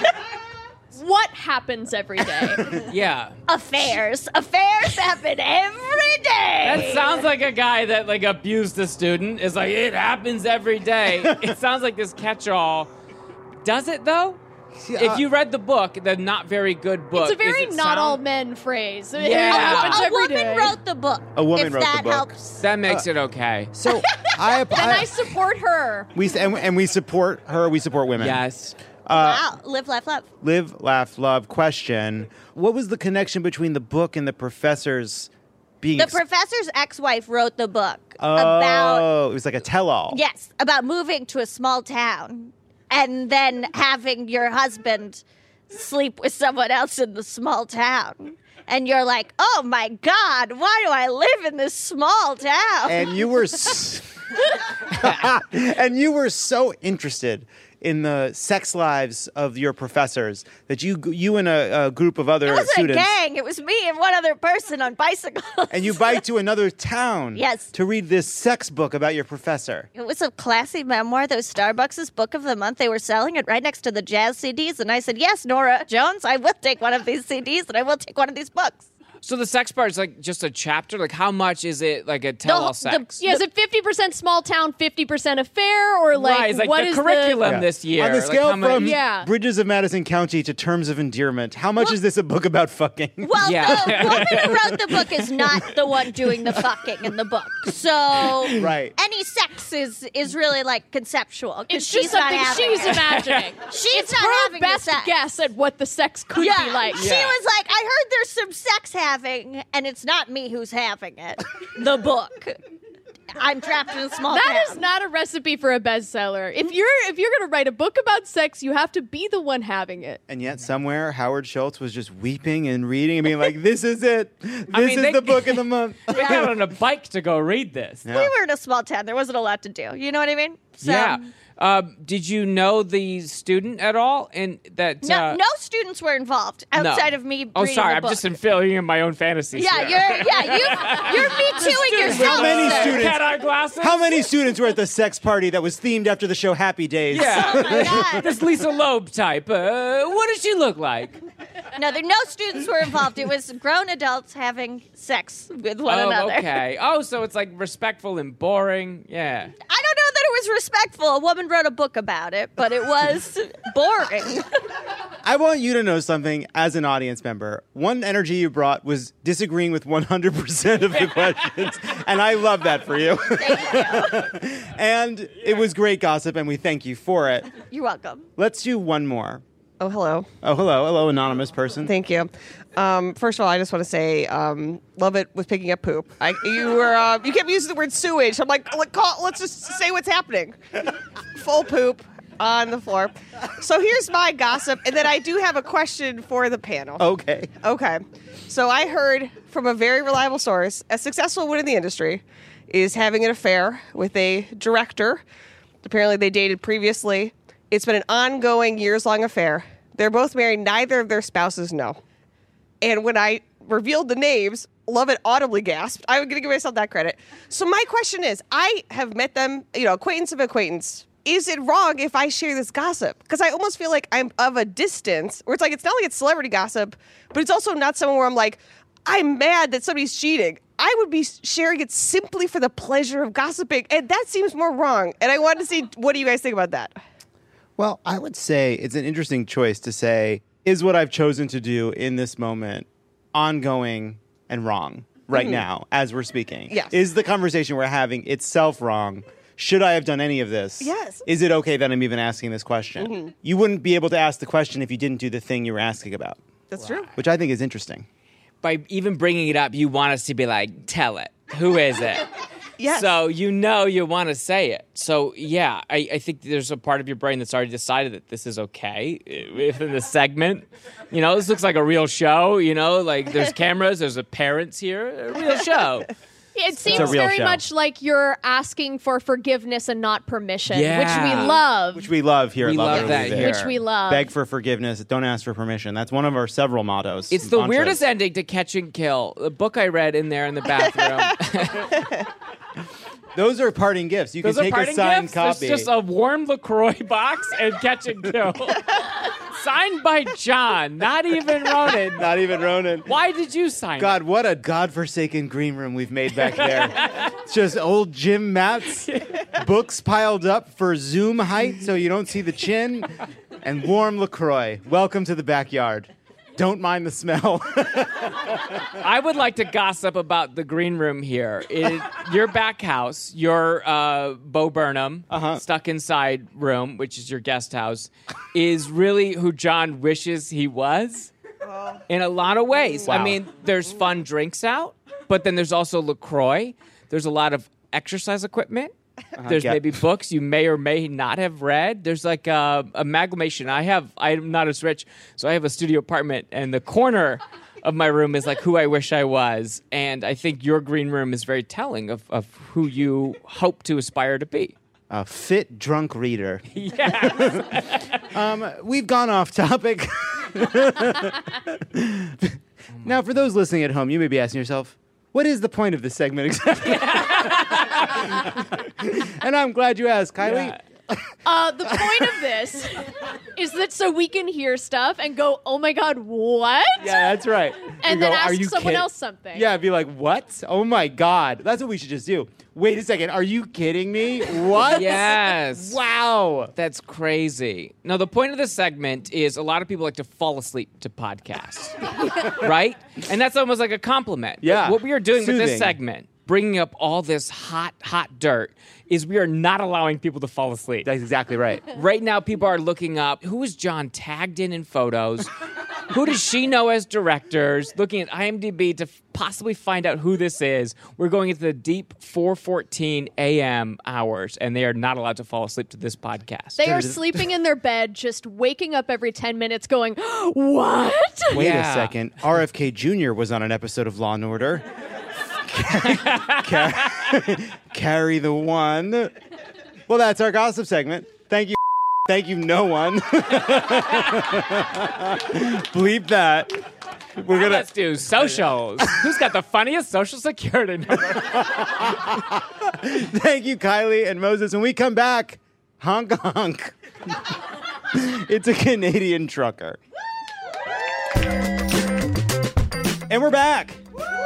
What happens every day? Yeah. Affairs. Affairs happen every day. That sounds like a guy that like abused a student. Is like, it happens every day. It sounds like this catch-all. Does it though? If you read the book, the not very good book. It's a very does it not sound- all men phrase. It Yeah. happens A every woman day. wrote the book. A woman if wrote the that book. helps. That makes it okay. So Then I support her. we support her. We support women. Yes. Wow. Live, laugh, love. Live, laugh, love. Question: what was the connection between the book and the professor's being? The professor's ex-wife wrote the book Oh, about, it was like a tell-all. yes, about moving to a small town and then having your husband sleep with someone else in the small town. And you're like, oh my God, why do I live in this small town? And you were, and you were so interested in the sex lives of your professors that you and a group of other It wasn't students, a gang. It was me and one other person on bicycles. and you bike to another town, Yes. to read this sex book about your professor. It was a classy memoir that was Starbucks' Book of the Month. They were selling it right next to the jazz CDs. And I said, yes, Nora Jones, I will take one of these CDs and I will take one of these books. So the sex part is like just a chapter. Like how much is it? Like a tell-all sex? Yeah, is it 50% small town, 50% affair, or like right. It's like what the is curriculum Yeah. this year. On the Like, scale how much- from Yeah. Bridges of Madison County to Terms of Endearment, how much is this a book about fucking? Well, Yeah. the woman who wrote the book is not the one doing the fucking in the book. So Right. any sex is really like conceptual. 'Cause It's she's just not something having she's it. imagining. She's It's not her having the best sex. guess at what the sex could Yeah, be like. she was like, I heard there's some sex having, and it's not me who's having it. The book. I'm trapped in a small That town. is not a recipe for a bestseller. If you're going to write a book about sex, you have to be the one having it. And yet somewhere Howard Schultz was just weeping and reading and being like, this is it. This mean, is they- the book of the month. They got on a bike to go read this. Yeah. We were in a small town. There wasn't a lot to do. You know what I mean? So, Yeah. Did you know the student at all? And that No, no students were involved outside of me. Oh, reading sorry, the I'm book. just filling in my own fantasies. Yeah, here. you're me tooing yourself. How many sir. students? Cat-eye glasses? How many students were at the sex party that was themed after the show Happy Days? Yeah. Oh my God. This Lisa Loeb type. What does she look like? No, no students were involved. It was grown adults having sex with one another. Okay. Oh, so it's like respectful and boring. Yeah. I don't know that it was respectful. A woman wrote a book about it, but it was boring. I want you to know something as an audience member. One energy you brought was disagreeing with 100% of the questions, and I love that for you. Thank you. And it was great gossip, and we thank you for it. You're welcome. Let's do one more. Oh, hello. Oh, hello. Hello, anonymous person. Thank you. First of all, I just want to say, love it with picking up poop. You kept using the word sewage. I'm like, let's just say what's happening. Full poop on the floor. So here's my gossip, and then I do have a question for the panel. Okay. Okay. So I heard from a very reliable source, a successful one in the industry is having an affair with a director. Apparently they dated previously. It's been an ongoing, years-long affair. They're both married. Neither of their spouses know. And when I revealed the names, Lovett audibly gasped. I'm going to give myself that credit. So my question is, I have met them, acquaintance of acquaintance. Is it wrong if I share this gossip? Because I almost feel like I'm of a distance, where it's not like it's celebrity gossip, but it's also not someone where I'm like, I'm mad that somebody's cheating. I would be sharing it simply for the pleasure of gossiping, and that seems more wrong. And I wanted to see, what do you guys think about that? Well, I would say it's an interesting choice to say, is what I've chosen to do in this moment ongoing and wrong right now as we're speaking? Yes. Is the conversation we're having itself wrong? Should I have done any of this? Yes. Is it okay that I'm even asking this question? You wouldn't be able to ask the question if you didn't do the thing you were asking about, That's true. which I think is interesting. By even bringing it up, you want us to be like, tell it. Who is it? Yes. So you want to say it. So yeah, I think there's a part of your brain that's already decided that this is okay within the segment. This looks like a real show. Like there's cameras, there's parents here, a real show. It a seems real very show. much like you're asking for forgiveness and not permission, Yeah. which we love. Which we love here We at Love love It or that Leave It. here. Which we love. Beg for forgiveness, don't ask for permission. That's one of our several mottos. It's the mantras. weirdest ending to Catch and Kill. The book I read in there in the bathroom. Those are parting gifts. You Those can are take a parting signed gifts. copy. There's just a warm LaCroix box and Catch and Kill. Signed by John, not even Ronan. Not even Ronan. Why did you sign God, what a godforsaken green room we've made back there. It's just old gym mats, books piled up for Zoom height so you don't see the chin, and warm LaCroix. Welcome to the backyard. Don't mind the smell. I would like to gossip about the green room here. Your back house, your Bo Burnham stuck inside room, which is your guest house, is really who John wishes he was in a lot of ways. Wow. I mean, there's fun drinks out, but then there's also LaCroix. There's a lot of exercise equipment. There's Yeah. maybe books you may or may not have read. There's like a amalgamation. I'm not as rich, so I have a studio apartment, and the corner of my room is like who I wish I was. And I think your green room is very telling of who you hope to aspire to be. A fit drunk reader. Yeah. We've gone off topic. Now, for those listening at home, you may be asking yourself, what is the point of this segment exactly? And I'm glad you asked, Kylie. Yeah. The point of this is that so we can hear stuff and go, oh my God, what? Yeah, that's right. And You then go, ask "Are you someone kid-" else something. Yeah, be like, what? Oh my God. That's what we should just do. Wait a second. Are you kidding me? What? Yes. Wow. That's crazy. Now, the point of this segment is a lot of people like to fall asleep to podcasts, right? And that's almost like a compliment. Yeah. What we are doing with this Soothing. segment, bringing up all this hot dirt, is we are not allowing people to fall asleep. That's exactly right. Right now, people are looking up who is John tagged in photos. Who does she know as directors? Looking at IMDb to possibly find out who this is. We're going into the deep 4:14 a.m. hours, and they are not allowed to fall asleep to this podcast. They are sleeping in their bed, just waking up every 10 minutes going, what? Wait Yeah. a second. RFK Jr. was on an episode of Law & Order. Carry the one. Well, that's our gossip segment. Thank you, no one. Bleep that. We're gonna Let's do socials. Who's got the funniest social security number? Thank you, Kylie and Moses. When we come back, honk honk. It's a Canadian trucker. And we're back.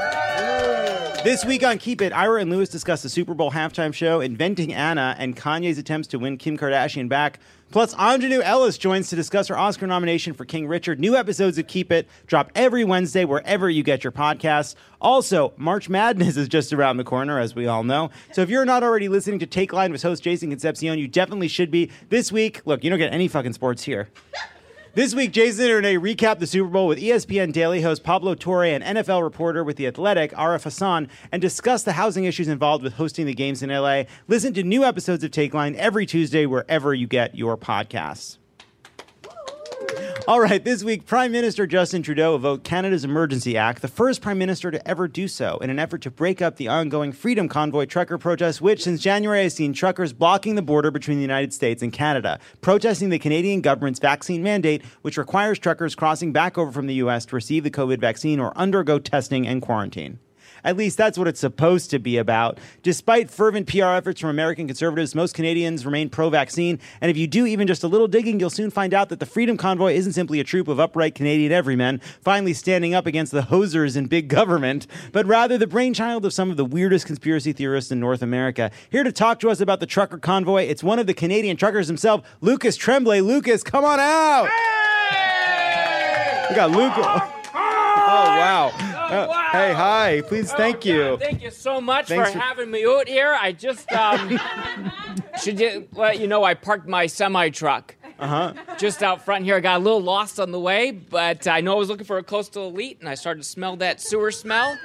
This week on Keep It, Ira and Lewis discuss the Super Bowl halftime show, Inventing Anna, and Kanye's attempts to win Kim Kardashian back. Plus, Anjanou Ellis joins to discuss her Oscar nomination for King Richard. New episodes of Keep It drop every Wednesday wherever you get your podcasts. Also, March Madness is just around the corner, as we all know. So if you're not already listening to Take Line with host Jason Concepcion, you definitely should be. This week, look, you don't get any fucking sports here. This week, Jason and Renee recap the Super Bowl with ESPN Daily host Pablo Torre and NFL reporter with The Athletic, Arif Hassan, and discuss the housing issues involved with hosting the games in LA. Listen to new episodes of Take Line every Tuesday wherever you get your podcasts. All right, this week, Prime Minister Justin Trudeau evoked Canada's Emergency Act, the first Prime Minister to ever do so, in an effort to break up the ongoing Freedom Convoy trucker protest, which since January has seen truckers blocking the border between the United States and Canada, protesting the Canadian government's vaccine mandate, which requires truckers crossing back over from the U.S. to receive the COVID vaccine or undergo testing and quarantine. At least that's what it's supposed to be about. Despite fervent PR efforts from American conservatives, most Canadians remain pro-vaccine. And if you do even just a little digging, you'll soon find out that the Freedom Convoy isn't simply a troop of upright Canadian everymen finally standing up against the hosers in big government, but rather the brainchild of some of the weirdest conspiracy theorists in North America. Here to talk to us about the trucker convoy, it's one of the Canadian truckers himself, Lucas Tremblay. Lucas, come on out! Hey! We got Lucas. Oh, wow. Wow. Hey, hi. Please, thank you. Thank you so much Thanks for for- having me out here. I just should let you know I parked my semi-truck just out front here. I got a little lost on the way, but I know I was looking for a Coastal Elite, and I started to smell that sewer smell.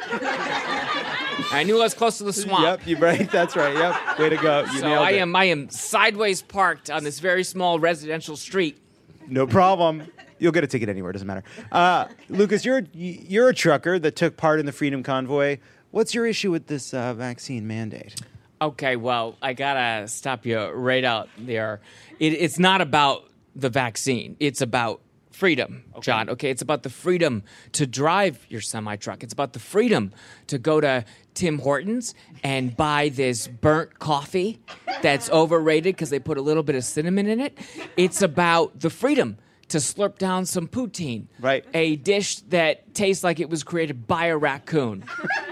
I knew I was close to the swamp. Yep, you're right. That's right. Yep. Way to go. You So nailed I it. am sideways parked on this very small residential street. No problem. You'll get a ticket anywhere. Doesn't matter. Lucas, you're a trucker that took part in the Freedom Convoy. What's your issue with this vaccine mandate? Okay, well, I gotta stop you right out there. It's not about the vaccine. It's about freedom, John. Okay, it's about the freedom to drive your semi-truck. It's about the freedom to go to Tim Hortons and buy this burnt coffee that's overrated because they put a little bit of cinnamon in it. It's about the freedom to slurp down some poutine. Right. A dish that tastes like it was created by a raccoon.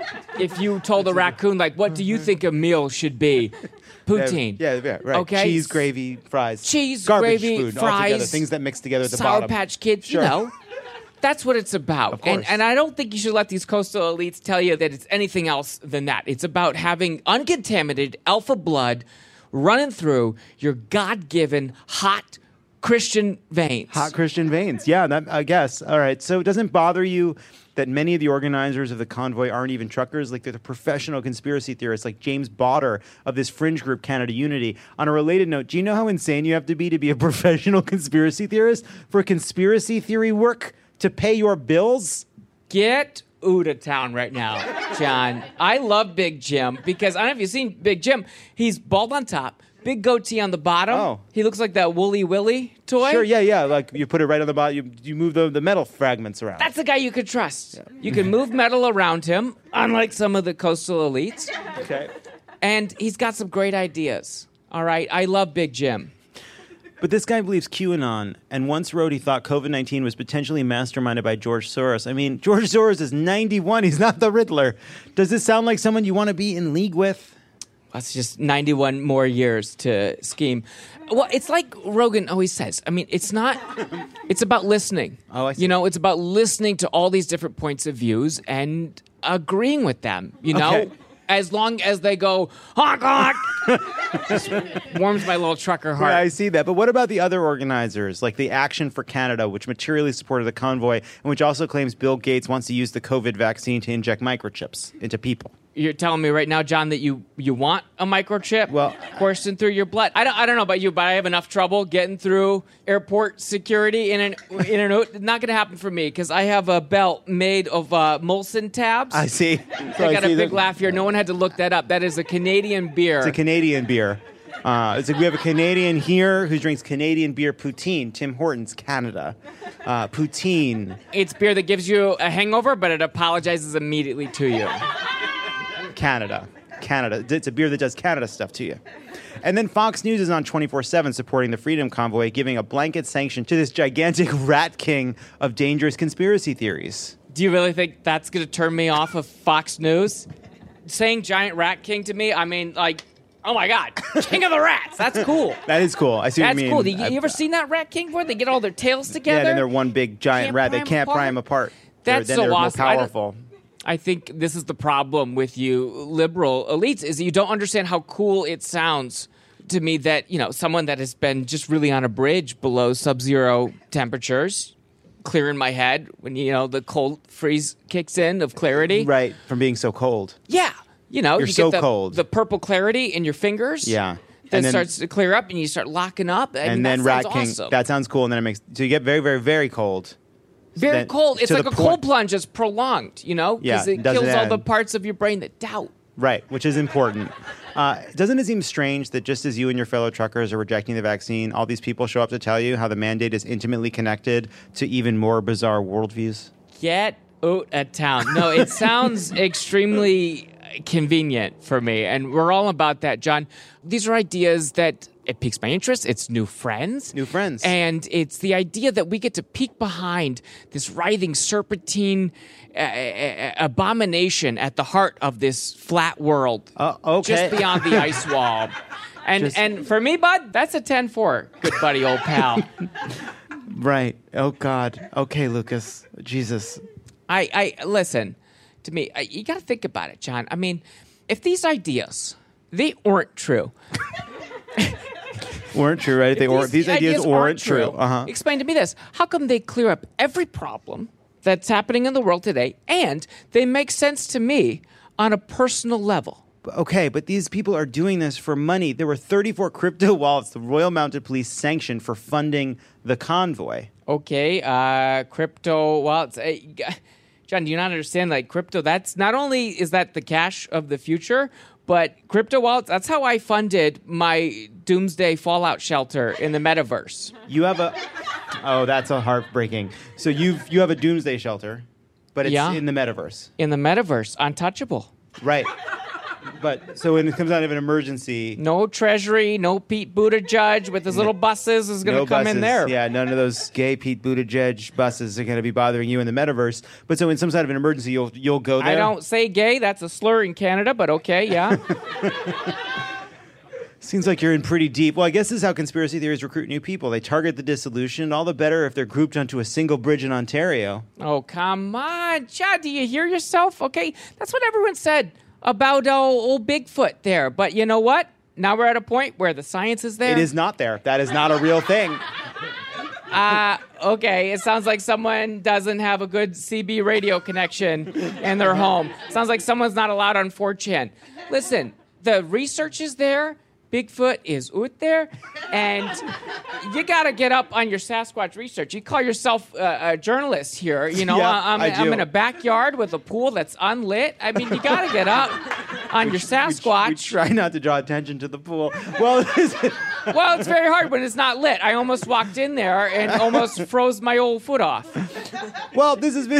If you told a raccoon, like, what do you think a meal should be? Poutine. Yeah, right. Okay. Cheese, gravy, fries. Cheese, garbage gravy, food, all together, fries, things that mix together at the Sour bottom. Patch Kids, Sure. you know. That's what it's about. Of course. And I don't think you should let these coastal elites tell you that it's anything else than that. It's about having uncontaminated alpha blood running through your God-given hot Christian veins. Hot Christian veins. Yeah, that, I guess. All right. So it doesn't bother you that many of the organizers of the convoy aren't even truckers? Like they're the professional conspiracy theorists, like James Botter of this fringe group, Canada Unity. On a related note, do you know how insane you have to be a professional conspiracy theorist for conspiracy theory work to pay your bills? Get out of town right now, John. I love Big Jim because I don't know if you've seen Big Jim. He's bald on top, big goatee on the bottom. Oh. He looks like that Wooly Willy toy. Sure, yeah. Like you put it right on the bottom, you move the metal fragments around. That's a guy you could trust. Yeah. You can move metal around him, unlike some of the coastal elites. Okay. And he's got some great ideas. All right, I love Big Jim. But this guy believes QAnon, and once wrote he thought COVID-19 was potentially masterminded by George Soros. I mean, George Soros is 91. He's not the Riddler. Does this sound like someone you want to be in league with? That's just 91 more years to scheme. Well, it's like Rogan always says. I mean, it's not, it's about listening. Oh, I see. You know, it's about listening to all these different points of views and agreeing with them, you know? Okay. As long as they go, honk, honk. Just warms my little trucker heart. Yeah, I see that. But what about the other organizers, like the Action for Canada, which materially supported the convoy, and which also claims Bill Gates wants to use the COVID vaccine to inject microchips into people? You're telling me right now, John, that you want a microchip coursing through your blood? I don't know about you, but I have enough trouble getting through airport security in and out. Not going to happen for me because I have a belt made of Molson tabs. I see. I got a big laugh here. No one had to look that up. That is a Canadian beer. It's a Canadian beer. It's like we have a Canadian here who drinks Canadian beer poutine. Tim Hortons, Canada. Poutine. It's beer that gives you a hangover, but it apologizes immediately to you. Canada. It's a beer that does Canada stuff to you. And then Fox News is on 24/7 supporting the Freedom Convoy, giving a blanket sanction to this gigantic rat king of dangerous conspiracy theories. Do you really think that's going to turn me off of Fox News? Saying giant rat king to me, I mean, like, oh my God, king of the rats. That's cool. That is cool. I see what you mean. That's cool. You ever seen that rat king before? They get all their tails together. Yeah, then they're one big giant rat. They can't pry them apart. That's then so they're awesome. more powerful. I think this is the problem with you liberal elites is you don't understand how cool it sounds to me that, someone that has been just really on a bridge below sub-zero temperatures, clearing my head when, the cold freeze kicks in of clarity. Right, from being so cold. Yeah. You're you so get cold. The purple clarity in your fingers. Yeah. Then starts to clear up and you start locking up. And then Rat King, awesome. that sounds cool. And then so you get very, very, very cold. Very cold. It's like a cold plunge that's prolonged, Yeah, because it doesn't kills all the end. parts of your brain that doubt. Right, which is important. Doesn't it seem strange that just as you and your fellow truckers are rejecting the vaccine, all these people show up to tell you how the mandate is intimately connected to even more bizarre worldviews? Get out of town. No, it sounds extremely convenient for me, and we're all about that, John. These are ideas that it piques my interest. It's new friends. And it's the idea that we get to peek behind this writhing serpentine abomination at the heart of this flat world. Okay. Just beyond the ice wall. And for me, bud, that's a 10-4. Good buddy, old pal. Right. Oh, God. Okay, Lucas. Jesus. I listen, to me, you got to think about it, John. I mean, if these ideas, they weren't true. Weren't true, right? These ideas weren't true. Uh-huh. Explain to me this. How come they clear up every problem that's happening in the world today, and they make sense to me on a personal level? Okay, but these people are doing this for money. There were 34 crypto wallets the Royal Mounted Police sanctioned for funding the convoy. Okay, crypto wallets. John, do you not understand? Like, crypto, that's not only is that the cash of the future, but crypto wallets, that's how I funded my doomsday fallout shelter in the metaverse. You have that's a heartbreaking. So you have a doomsday shelter, but it's in the metaverse. In the metaverse, untouchable. Right. But so when it comes out of an emergency, no Treasury, no Pete Buttigieg with his little buses is going to come in there. Yeah, none of those gay Pete Buttigieg buses are going to be bothering you in the metaverse. But so in some side of an emergency, you'll go there. I don't say gay. That's a slur in Canada, but okay, yeah. Seems like you're in pretty deep. Well, I guess this is how conspiracy theories recruit new people. They target the dissolution, all the better if they're grouped onto a single bridge in Ontario. Oh, come on, Chad, do you hear yourself? Okay, that's what everyone said about old Bigfoot there. But you know what? Now we're at a point where the science is there. It is not there. That is not a real thing. Okay, it sounds like someone doesn't have a good CB radio connection in their home. Sounds like someone's not allowed on 4chan. Listen, the research is there. Bigfoot is out there, and you got to get up on your Sasquatch research. You call yourself a journalist here, you know. Yeah, I'm in a backyard with a pool that's unlit. I mean, you got to get up on your Sasquatch. We try not to draw attention to the pool. Well, well, it's very hard when it's not lit. I almost walked in there and almost froze my old foot off. Well, this has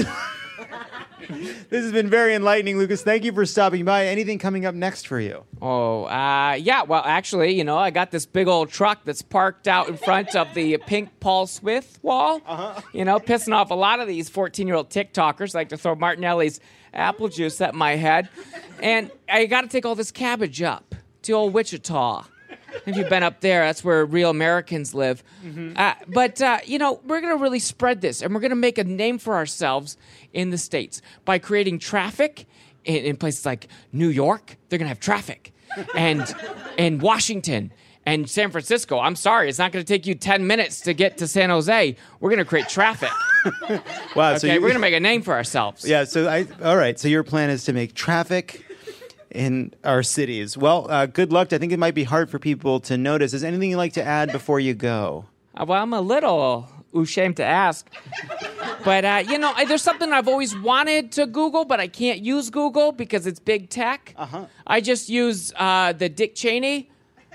been very enlightening, Lucas. Thank you for stopping by. Anything coming up next for you? Oh, yeah. Well, actually, you know, I got this big old truck that's parked out in front of the pink Paul Smith wall. You know, pissing off a lot of these 14-year-old TikTokers like to throw Martinelli's apple juice at my head. And I got to take all this cabbage up to old Wichita. If you've been up there, that's where real Americans live. But, you know, we're going to really spread this, and we're going to make a name for ourselves in the States by creating traffic in places like New York. They're going to have traffic. And in Washington and San Francisco, I'm sorry, it's not going to take you 10 minutes to get to San Jose. We're going to create traffic. Wow. Okay, we're going to make a name for ourselves. Yeah, all right. So your plan is to make traffic in our cities. Well, good luck. I think it might be hard for people to notice. Is anything you'd like to add before you go? Well, I'm a little ashamed to ask. But, you know, there's something I've always wanted to Google, but I can't use Google because it's big tech. I just use the Dick Cheney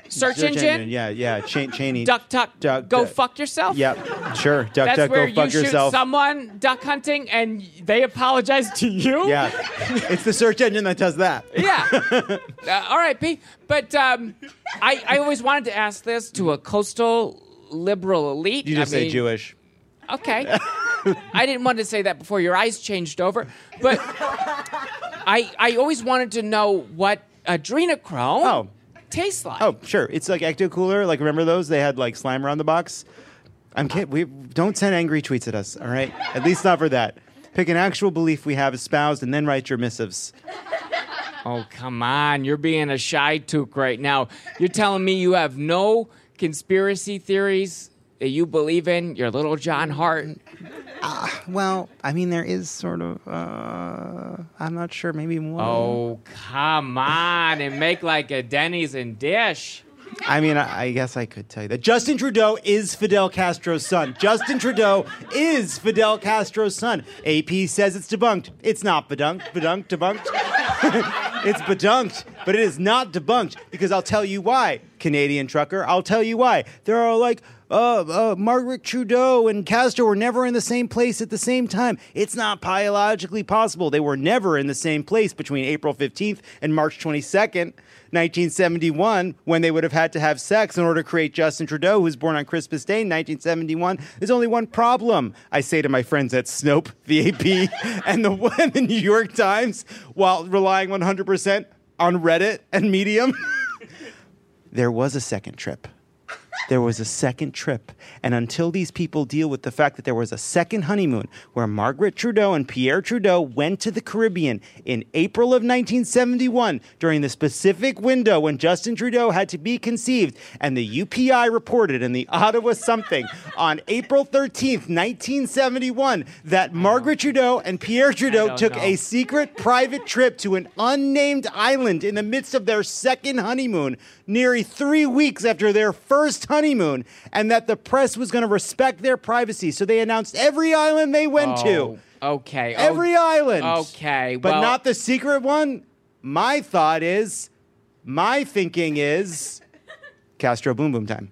Search engine? Yeah. Cheney. Duck, go Duck. fuck yourself? Yep. Sure. Duck, That's duck, where go fuck you yourself. shoot someone duck hunting and they apologize to you? Yeah. It's the search engine that does that. Yeah. All right, P. But I always wanted to ask this to a coastal liberal elite. You just say Jewish. Okay. I didn't want to say that before your eyes changed over. But I always wanted to know what adrenochrome tastes like. Oh, sure. It's like Ecto Cooler. Like, remember those? They had like Slimer on the box. I'm kidding. We don't send angry tweets at us, all right? At least not for that. Pick an actual belief we have espoused and then write your missives. Oh, come on. You're being a shy took right now. You're telling me you have no conspiracy theories that you believe in, your little John Hart? Well, I mean, there is sort of, I'm not sure, maybe more. Oh, come on. And make like a Denny's and Dish. I mean, I guess I could tell you that. Justin Trudeau is Fidel Castro's son. Justin is Fidel Castro's son. AP says it's debunked. It's not debunked. It's bedunked, but it is not debunked because I'll tell you why, Canadian trucker. I'll tell you why. There are like, Margaret Trudeau and Castro were never in the same place at the same time. It's not biologically possible. They were never in the same place between April 15th and March 22nd, 1971, when they would have had to have sex in order to create Justin Trudeau, who was born on Christmas Day in 1971. There's only one problem, I say to my friends at Snopes, the AP, and the New York Times, while relying 100% on Reddit and Medium. There was a second trip. There was a second trip. And until these people deal with the fact that there was a second honeymoon where Margaret Trudeau and Pierre Trudeau went to the Caribbean in April of 1971 during the specific window when Justin Trudeau had to be conceived, and the UPI reported in the Ottawa Something on April 13th, 1971, that Margaret Trudeau and Pierre Trudeau took a secret private trip to an unnamed island in the midst of their second honeymoon, nearly 3 weeks after their first honeymoon, and that the press was going to respect their privacy. So they announced every island they went to. Okay. Every island. Okay. But not the secret one. My thinking is Castro Boom Boom time.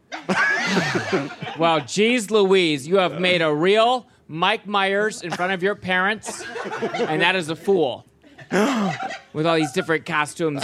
Well, geez Louise, you have made a real Mike Myers in front of your parents, and that is a fool. With all these different costumes.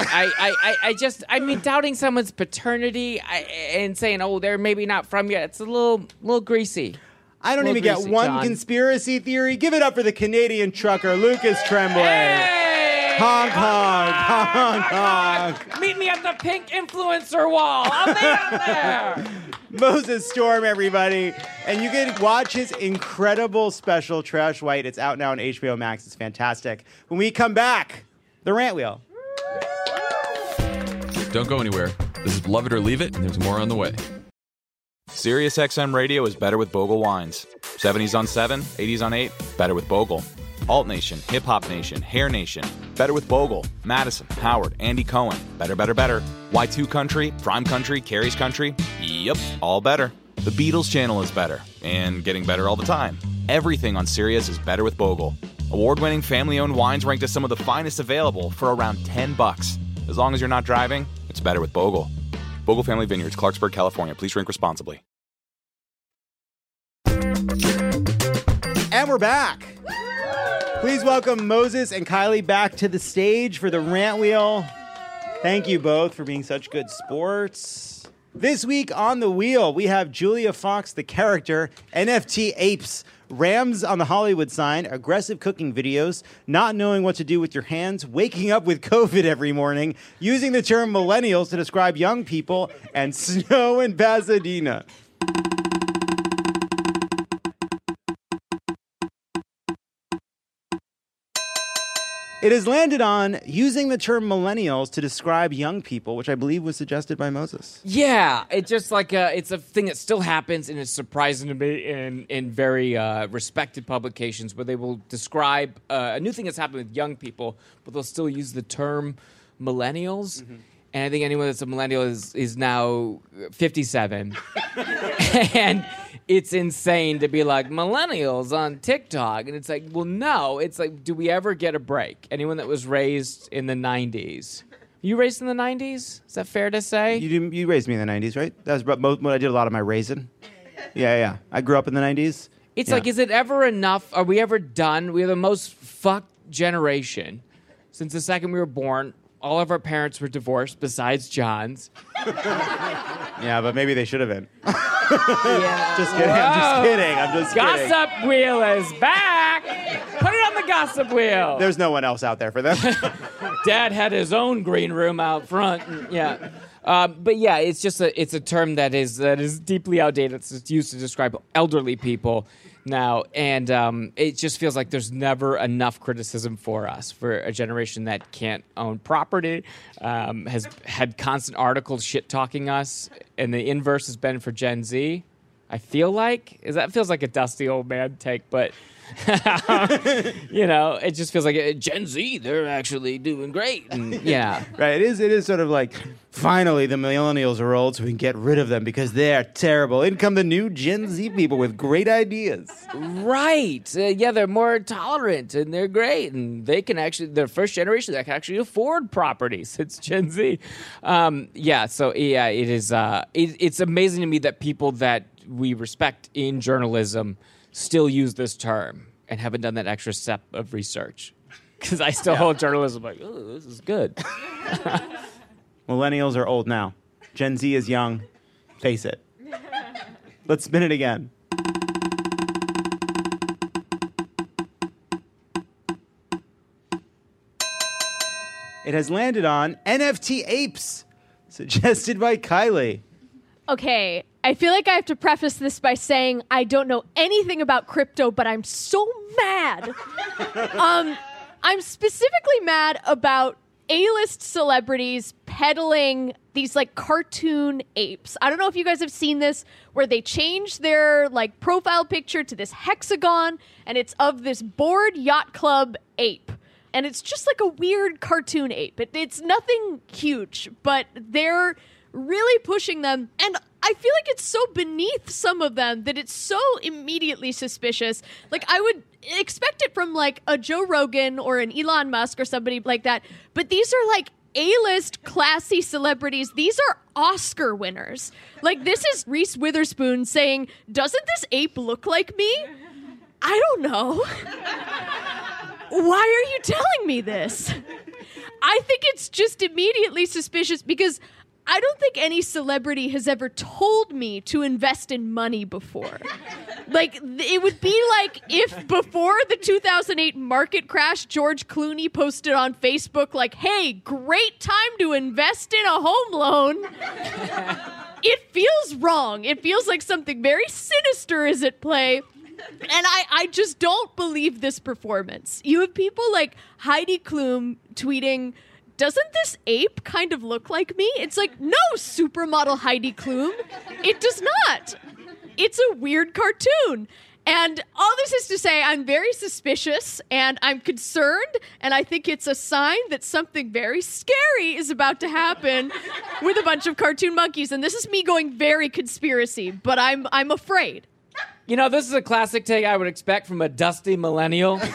I mean, doubting someone's paternity and saying, oh, they're maybe not from here, it's a little greasy. I don't even get one John. conspiracy theory. Give it up for the Canadian trucker, Lucas Tremblay. Hey! Honk, honk, honk, honk. Meet me at the pink influencer wall. I'll be out there. Moses Storm, everybody. And you can watch his incredible special, Trash White. It's out now on HBO Max. It's fantastic. When we come back, the Rant Wheel. Don't go anywhere. This is Love It or Leave It, and there's more on the way. SiriusXM Radio is better with Bogle wines. 70s on 7, 80s on 8, better with Bogle. Alt Nation, Hip Hop Nation, Hair Nation, better with Bogle. Madison, Howard, Andy Cohen, better, better, better. Y2 Country, Prime Country, Carrie's Country, yep, all better. The Beatles channel is better, and getting better all the time. Everything on Sirius is better with Bogle. Award-winning family-owned wines ranked as some of the finest available for around $10. As long as you're not driving, it's better with Bogle. Bogle Family Vineyards, Clarksburg, California. Please drink responsibly. And we're back. Please welcome Moses and Kylie back to the stage for the Rant Wheel. Thank you both for being such good sports. This week on the wheel, we have Julia Fox, the character, NFT apes, Rams on the Hollywood sign, aggressive cooking videos, not knowing what to do with your hands, waking up with COVID every morning, using the term millennials to describe young people, and snow in Pasadena. It has landed on using the term millennials to describe young people, which I believe was suggested by Moses. Yeah, it's just like it's a thing that still happens, and it's surprising to me in very respected publications where they will describe a new thing that's happening with young people, but they'll still use the term millennials. Mm-hmm. And I think anyone that's a millennial is now 57. And it's insane to be like, millennials on TikTok. And it's like, well, no. It's like, do we ever get a break? Anyone that was raised in the 90s You raised in the 90s? Is that fair to say? You raised me in the 90s, right? That was what I did a lot of my raising. Yeah. I grew up in the 90s. It's like, is it ever enough? Are we ever done? We're the most fucked generation. Since the second we were born, all of our parents were divorced besides John's. Yeah, but maybe they should have been. Yeah. Just kidding. I'm just kidding. Gossip wheel is back. Put it on the gossip wheel. There's no one else out there for them. Dad had his own green room out front. Yeah. But yeah, it's just it's a term that is deeply outdated. It's used to describe elderly people now, and it just feels like there's never enough criticism for us, for a generation that can't own property, has had constant articles shit-talking us, and the inverse has been for Gen Z. I feel like that feels like a dusty old man take, but it just feels like Gen Z, they're actually doing great. And, yeah. Right. It is sort of like, finally, the millennials are old, so we can get rid of them because they are terrible. In come the new Gen Z people with great ideas. Right. They're more tolerant and they're great. And they can they're first generation that can actually afford properties. It's Gen Z. It is. It's amazing to me that people that we respect in journalism still use this term and haven't done that extra step of research. Because I still hold journalism like, oh, this is good. Millennials are old now. Gen Z is young. Face it. Let's spin it again. It has landed on NFT apes, suggested by Kylie. Okay, I feel like I have to preface this by saying I don't know anything about crypto, but I'm so mad. I'm specifically mad about A-list celebrities peddling these like cartoon apes. I don't know if you guys have seen this, where they change their like profile picture to this hexagon, and it's of this Bored Yacht Club ape. And it's just like a weird cartoon ape. It's nothing huge, but they're really pushing them. And I feel like it's so beneath some of them that it's so immediately suspicious. Like, I would expect it from like a Joe Rogan or an Elon Musk or somebody like that. But these are like A-list classy celebrities. These are Oscar winners. Like, this is Reese Witherspoon saying, "Doesn't this ape look like me?" I don't know. Why are you telling me this? I think it's just immediately suspicious because I don't think any celebrity has ever told me to invest in money before. Like, it would be like if before the 2008 market crash, George Clooney posted on Facebook like, "Hey, great time to invest in a home loan." It feels wrong. It feels like something very sinister is at play. And I just don't believe this performance. You have people like Heidi Klum tweeting, "Doesn't this ape kind of look like me?" It's like, no, supermodel Heidi Klum. It does not. It's a weird cartoon. And all this is to say, I'm very suspicious and I'm concerned, and I think it's a sign that something very scary is about to happen with a bunch of cartoon monkeys. And this is me going very conspiracy, but I'm afraid. You know, this is a classic take I would expect from a dusty millennial. The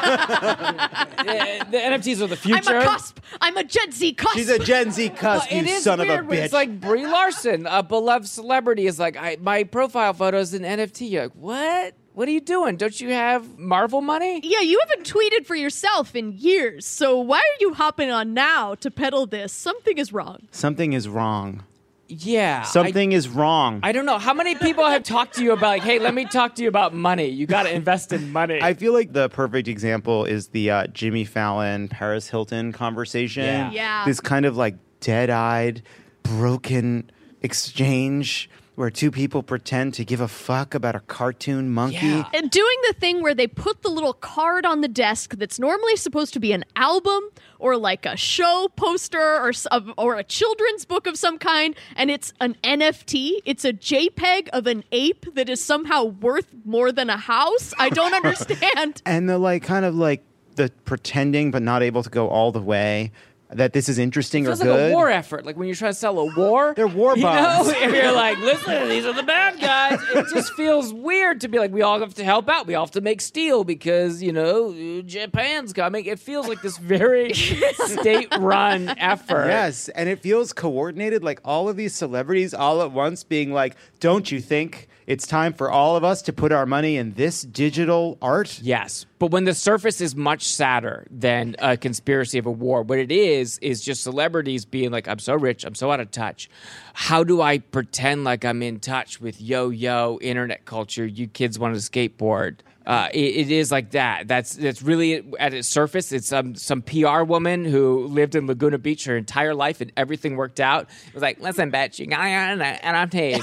NFTs are the future. I'm a cusp. I'm a Gen Z cusp. She's a Gen Z cusp, you son of a bitch. It's like Brie Larson, a beloved celebrity, is like, my profile photo is an NFT. You're like, what? What are you doing? Don't you have Marvel money? Yeah, you haven't tweeted for yourself in years. So why are you hopping on now to peddle this? Something is wrong. Something is wrong. Yeah. Something is wrong. I don't know. How many people have talked to you about, like, hey, let me talk to you about money. You got to invest in money. I feel like the perfect example is the Jimmy Fallon, Paris Hilton conversation. Yeah. This kind of like dead-eyed, broken exchange where two people pretend to give a fuck about a cartoon monkey. Yeah. And doing the thing where they put the little card on the desk that's normally supposed to be an album or like a show poster or a children's book of some kind, and it's an NFT. It's a JPEG of an ape that is somehow worth more than a house. I don't understand. And the like kind of like the pretending but not able to go all the way that this is interesting It or feels good. like a war effort, like when you're trying to sell a war. They're war bombs. If you're like, listen, these are the bad guys. It just feels weird to be like, we all have to help out. We all have to make steel because, Japan's coming. It feels like this very state-run effort. Yes, and it feels coordinated, like all of these celebrities all at once being like, don't you think it's time for all of us to put our money in this digital art? Yes, but when the surface is much sadder than a conspiracy of a war, what it is just celebrities being like, I'm so rich, I'm so out of touch. How do I pretend like I'm in touch with yo-yo internet culture? You kids want to skateboard. It is like that. That's really at its surface. It's some PR woman who lived in Laguna Beach her entire life and everything worked out. It was like, listen, bitch, you got an NFT.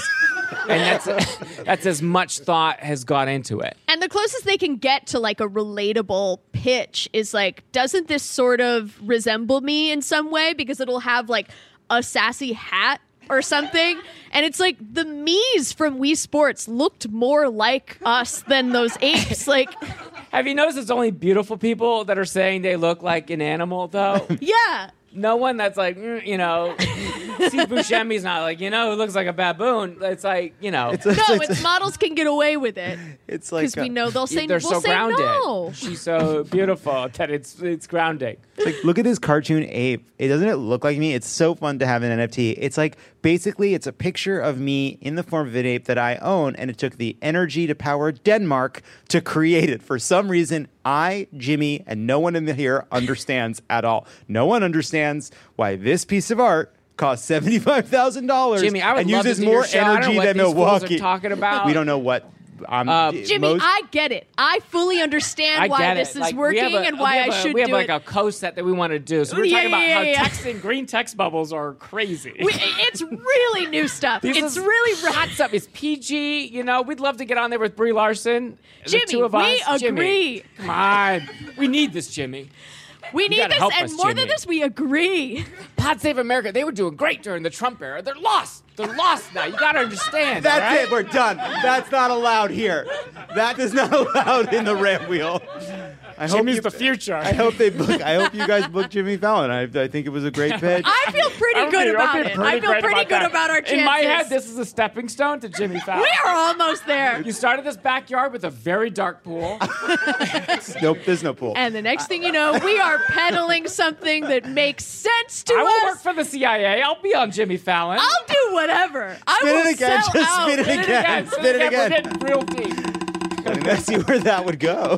And that's as much thought has gone into it. And the closest they can get to like a relatable pitch is like, doesn't this sort of resemble me in some way? Because it'll have like a sassy hat or something. And it's like the Miis from Wii Sports looked more like us than those apes. Like, have you noticed it's only beautiful people that are saying they look like an animal, though? Yeah. No one that's like, Steve Buscemi's not like, who looks like a baboon. It's like, It's models can get away with it. It's like because we know they'll say they're we'll so say grounded. no. She's so beautiful that it's grounding. It's like, look at this cartoon ape. Doesn't it look like me? It's so fun to have an NFT. It's like, basically, it's a picture of me in the form of an ape that I own, and it took the energy to power Denmark to create it. For some reason, I, Jimmy, and no one in here understands at all. No one understands why this piece of art costs $75,000 Jimmy, I would and love uses to do more your show. I don't energy know what than these fools Milwaukee. are talking about. We don't know what. Jimmy, I get it. I fully understand why this is working and why I should do it. We have like a co-set that we want to do. So we're talking about how yeah. green text bubbles are crazy. It's really new stuff. It's really hot stuff. It's PG. We'd love to get on there with Brie Larson. Jimmy, the two of we us. agree. Jimmy, come on. We need this, Jimmy. We need this, help and us, more Jimmy. than this, we agree. Pod Save America, they were doing great during the Trump era. They're lost. They're lost now. You got to understand. That's right? it. We're done. That's not allowed here. That is not allowed in the Ram Wheel. Jimmy's the future. I hope you guys book Jimmy Fallon. I think it was a great pitch. I feel pretty good about it. I feel pretty good about our chances. In my head, this is a stepping stone to Jimmy Fallon. We are almost there. You started this backyard with a very dark pool. Nope, there's no pool. And the next thing you know, we are peddling something that makes sense to I us. will work for the CIA. I'll be on Jimmy Fallon. I'll do whatever. Spin it again. Sell Just out. spin it again. Spin it again. We're getting real deep. Let's see where that would go.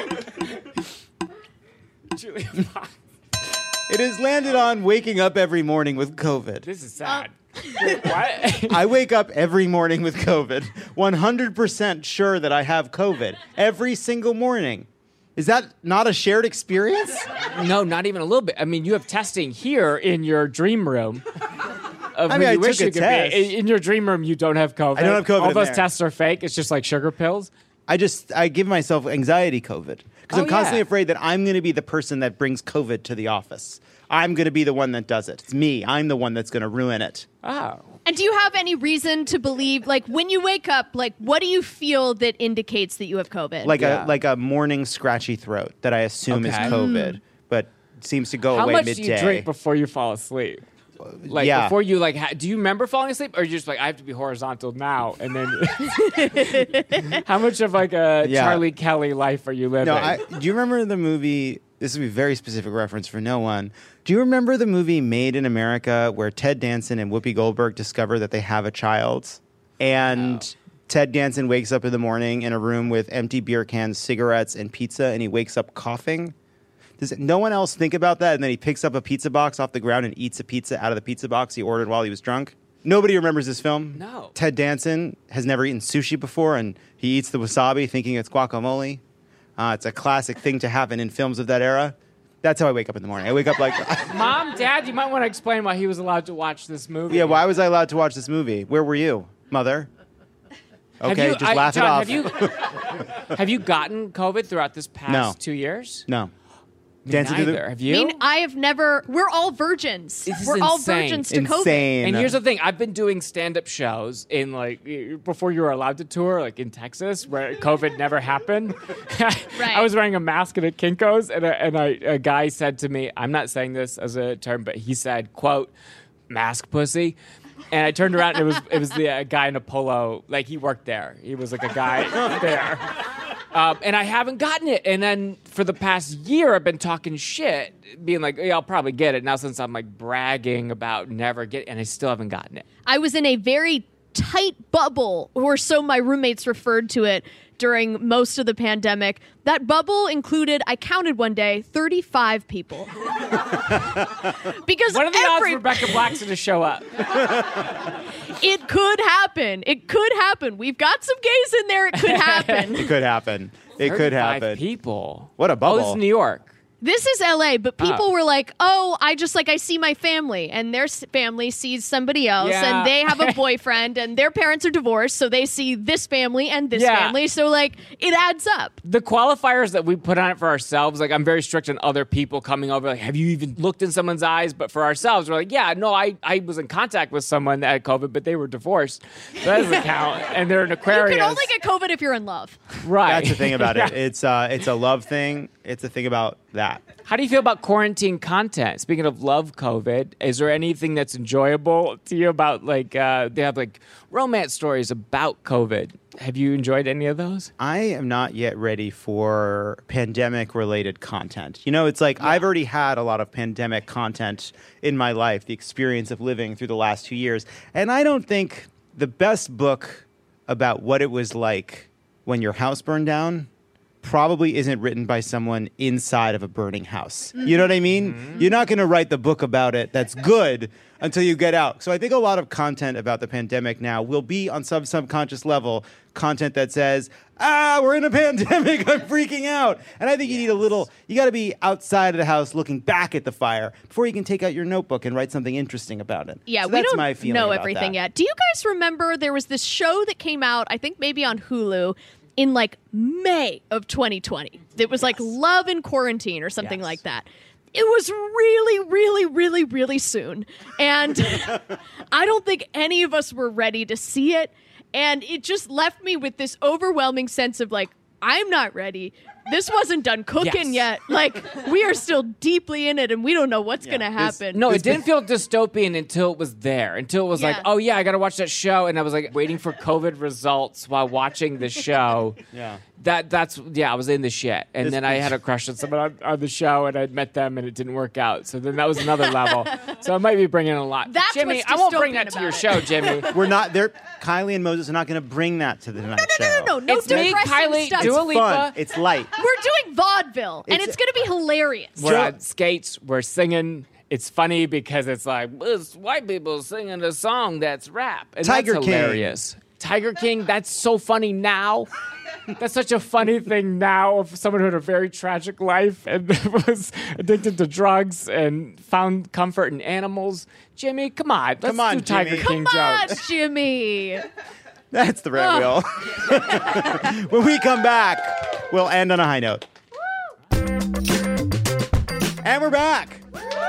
It has landed on waking up every morning with COVID. This is sad. Wait, what? I wake up every morning with COVID, 100% sure that I have COVID every single morning. Is that not a shared experience? No, not even a little bit. I mean, you have testing here in your dream room. I took a test. In your dream room, you don't have COVID. I don't have COVID All in those there. tests are fake. It's just like sugar pills. I give myself anxiety COVID because I'm constantly afraid that I'm going to be the person that brings COVID to the office. I'm going to be the one that does it. It's me. I'm the one that's going to ruin it. Oh. And do you have any reason to believe, like, when you wake up, like, what do you feel that indicates that you have COVID? Like a morning scratchy throat that I assume is COVID, but seems to go away midday. How much do you drink before you fall asleep? Like before you do you remember falling asleep, or you just like I have to be horizontal now? And then how much of like a Charlie Kelly life are you living? No, do you remember the movie? This would be a very specific reference for no one. Do you remember the movie Made in America where Ted Danson and Whoopi Goldberg discover that they have a child, and Ted Danson wakes up in the morning in a room with empty beer cans, cigarettes, and pizza, and he wakes up coughing? Does no one else think about that? And then he picks up a pizza box off the ground and eats a pizza out of the pizza box he ordered while he was drunk. Nobody remembers this film. No. Ted Danson has never eaten sushi before, and he eats the wasabi thinking it's guacamole. It's a classic thing to happen in films of that era. That's how I wake up in the morning. I wake up like... Mom, Dad, you might want to explain why he was allowed to watch this movie. Yeah, why was I allowed to watch this movie? Where were you, Mother? Okay, just laugh John, it off. Have you gotten COVID throughout this past 2 years? No. Dancing to Neither. the Have you? I mean, I have never. We're all virgins. This is We're all insane. virgins to COVID. Insane. And here's the thing: I've been doing stand-up shows in before you were allowed to tour, like in Texas, where COVID never happened. I was wearing a mask at a Kinko's, and a guy said to me, "I'm not saying this as a term, but he said, quote, mask pussy." And I turned around, and it was the guy in a polo, like he worked there. He was like a guy there. And I haven't gotten it. And then for the past year, I've been talking shit, being like, yeah, I'll probably get it. Now since I'm like bragging about never getting it, and I still haven't gotten it. I was in a very tight bubble, or so my roommates referred to it during most of the pandemic. That bubble included, I counted one day, 35 people. Because what are the odds Rebecca Black's going to show up? It could happen. It could happen. We've got some gays in there. It could happen. It could happen. It could 35 happen. people. What a bubble. Oh, this is New York. This is LA, but people were like, oh, I see my family, and their family sees somebody else, Yeah. and they have a boyfriend, and their parents are divorced, so they see this family and this Yeah. family, so like it adds up. The qualifiers that we put on it for ourselves, like I'm very strict on other people coming over, like, have you even looked in someone's eyes? But for ourselves, we're like, yeah, no, I was in contact with someone that had COVID, but they were divorced. So that doesn't count. And they're an Aquarius. You can only get COVID if you're in love. Right. That's the thing about it. Yeah. It's a love thing. It's a thing about that. How do you feel about quarantine content? Speaking of love COVID, is there anything that's enjoyable to you about they have like romance stories about COVID? Have you enjoyed any of those? I am not yet ready for pandemic-related content. You know, it's like I've already had a lot of pandemic content in my life, the experience of living through the last 2 years. And I don't think the best book about what it was like when your house burned down probably isn't written by someone inside of a burning house. You know what I mean? Mm-hmm. You're not going to write the book about it that's good until you get out. So I think a lot of content about the pandemic now will be on some subconscious level content that says, we're in a pandemic, I'm freaking out. And I think you need you got to be outside of the house looking back at the fire before you can take out your notebook and write something interesting about it. Yeah, so we that's don't my feeling know about everything that. yet. Do you guys remember there was this show that came out, I think maybe on Hulu, in like May of 2020. It was like Love in Quarantine or something like that. It was really, really, really, really soon. And I don't think any of us were ready to see it. And it just left me with this overwhelming sense of like, I'm not ready. This wasn't done cooking yet. Like, we are still deeply in it, and we don't know what's going to happen. No, it didn't feel dystopian until it was there. Until it was like, oh, yeah, I got to watch that show. And I was like waiting for COVID results while watching the show. I was in the shit. And then I had a crush on someone on the show, and I'd met them, and it didn't work out. So then that was another level. So I might be bringing a lot. That's Jimmy, what's I won't bring that dystopian to your about show, it. Jimmy. We're not there. Kylie and Moses are not going to bring that to the Tonight Show. No It's me, depressing Kylie, stuff. Dua It's Lipa. fun. It's light. We're doing vaudeville, and it's going to be hilarious. We're on skates. We're singing. It's funny because it's like, it's white people singing a song that's rap. And Tiger that's King. hilarious. Tiger King, that's so funny now. That's such a funny thing now of someone who had a very tragic life and was addicted to drugs and found comfort in animals. Jimmy, come on. Let's Come on, do Tiger Jimmy. King Come on, jokes. Jimmy. That's the red wheel. When we come back, we'll end on a high note. And we're back.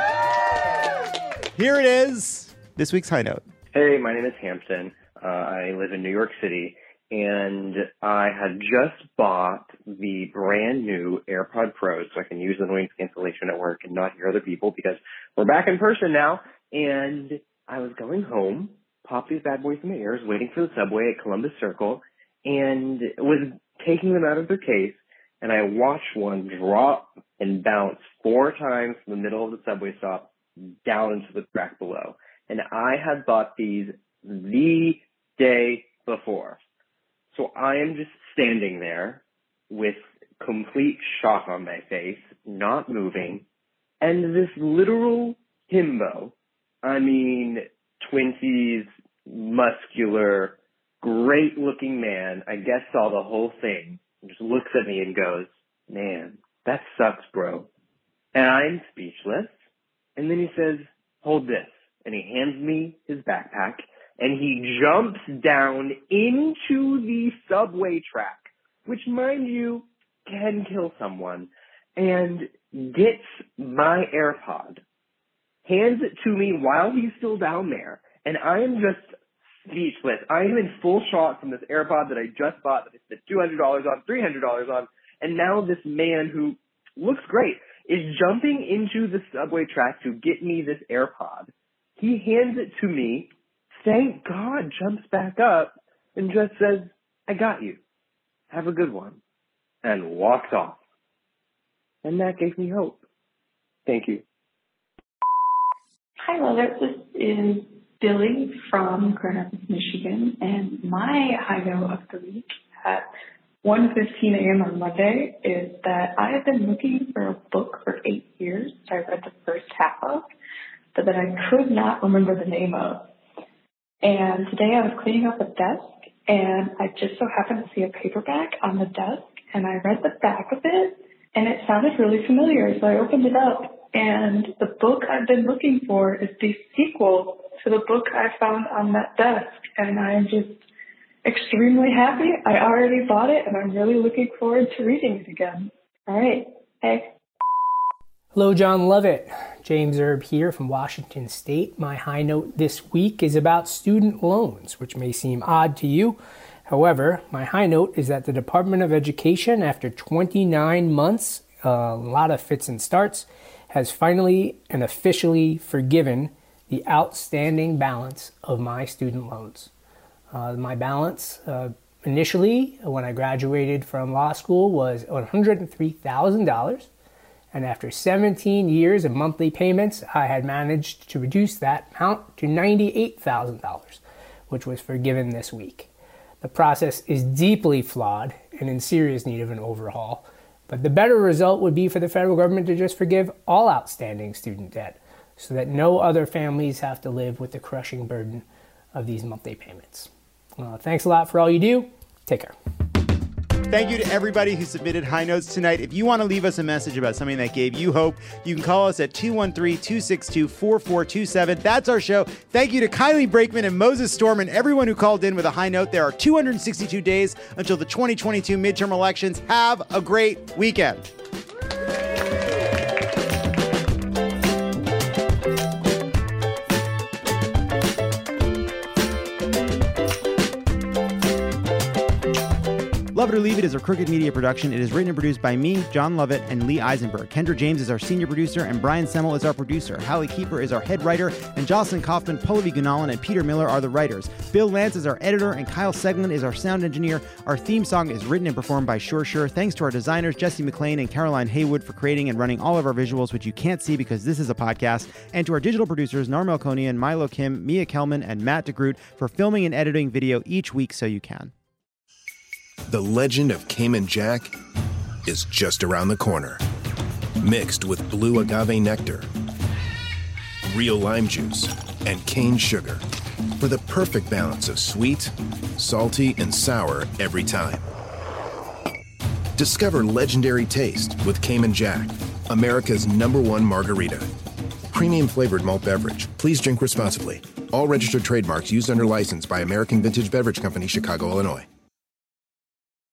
Here it is. This week's high note. Hey, my name is Hampton. I live in New York City, and I had just bought the brand new AirPod Pros so I can use the noise cancellation at work and not hear other people because we're back in person now. And I was going home, popped these bad boys in my ears, waiting for the subway at Columbus Circle, and was taking them out of their case, and I watched one drop and bounce 4 times from the middle of the subway stop down into the track below. And I had bought these the day before. So I am just standing there with complete shock on my face, not moving, and this literal himbo, I mean 20s, muscular, great-looking man, I guess saw the whole thing, and just looks at me and goes, man, that sucks, bro. And I'm speechless. And then he says, hold this. And he hands me his backpack, and he jumps down into the subway track, which, mind you, can kill someone. and gets my AirPod, hands it to me while he's still down there, and I am just speechless. I am in full shock from this AirPod that I just bought that I spent $200 on, $300 on, and now this man who looks great is jumping into the subway track to get me this AirPod. He hands it to me, thank God, jumps back up, and just says, I got you. Have a good one. And walks off. And that gave me hope. Thank you. Hi, Lovett. This is Billy from Grand Rapids, Michigan, and my high note of the week at 1:15 a.m. on Monday is that I have been looking for a book for 8 years that I read the first half of, but that I could not remember the name of. And today I was cleaning up a desk, and I just so happened to see a paperback on the desk, and I read the back of it, and it sounded really familiar, so I opened it up, and the book I've been looking for is the sequel to the book I found on that desk, and I'm just extremely happy. I already bought it, and I'm really looking forward to reading it again. All right. Hey. Hello, John Lovett. James Erb here from Washington State. My high note this week is about student loans, which may seem odd to you. However, my high note is that the Department of Education, after 29 months, a lot of fits and starts, has finally and officially forgiven the outstanding balance of my student loans. My balance initially, when I graduated from law school, was $103,000. And after 17 years of monthly payments, I had managed to reduce that amount to $98,000, which was forgiven this week. The process is deeply flawed and in serious need of an overhaul, but the better result would be for the federal government to just forgive all outstanding student debt so that no other families have to live with the crushing burden of these monthly payments. Thanks a lot for all you do. Take care. Thank you to everybody who submitted high notes tonight. If you want to leave us a message about something that gave you hope, you can call us at 213-262-4427. That's our show. Thank you to Kylie Brakeman and Moses Storm and everyone who called in with a high note. There are 262 days until the 2022 midterm elections. Have a great weekend. Love It or Leave It is a Crooked Media production. It is written and produced by me, John Lovett, and Lee Eisenberg. Kendra James is our senior producer, and Brian Semmel is our producer. Hallie Keeper is our head writer, and Jocelyn Kaufman, Pallavi Gunalan, and Peter Miller are the writers. Bill Lance is our editor, and Kyle Seglin is our sound engineer. Our theme song is written and performed by Sure Sure. Thanks to our designers, Jesse McLean and Caroline Haywood, for creating and running all of our visuals, which you can't see because this is a podcast, and to our digital producers, Nar Melkonian, Milo Kim, Mia Kelman, and Matt DeGroot for filming and editing video each week so you can. The legend of Cayman Jack is just around the corner. Mixed with blue agave nectar, real lime juice, and cane sugar for the perfect balance of sweet, salty, and sour every time. Discover legendary taste with Cayman Jack, America's #1 margarita. Premium flavored malt beverage. Please drink responsibly. All registered trademarks used under license by American Vintage Beverage Company, Chicago, Illinois.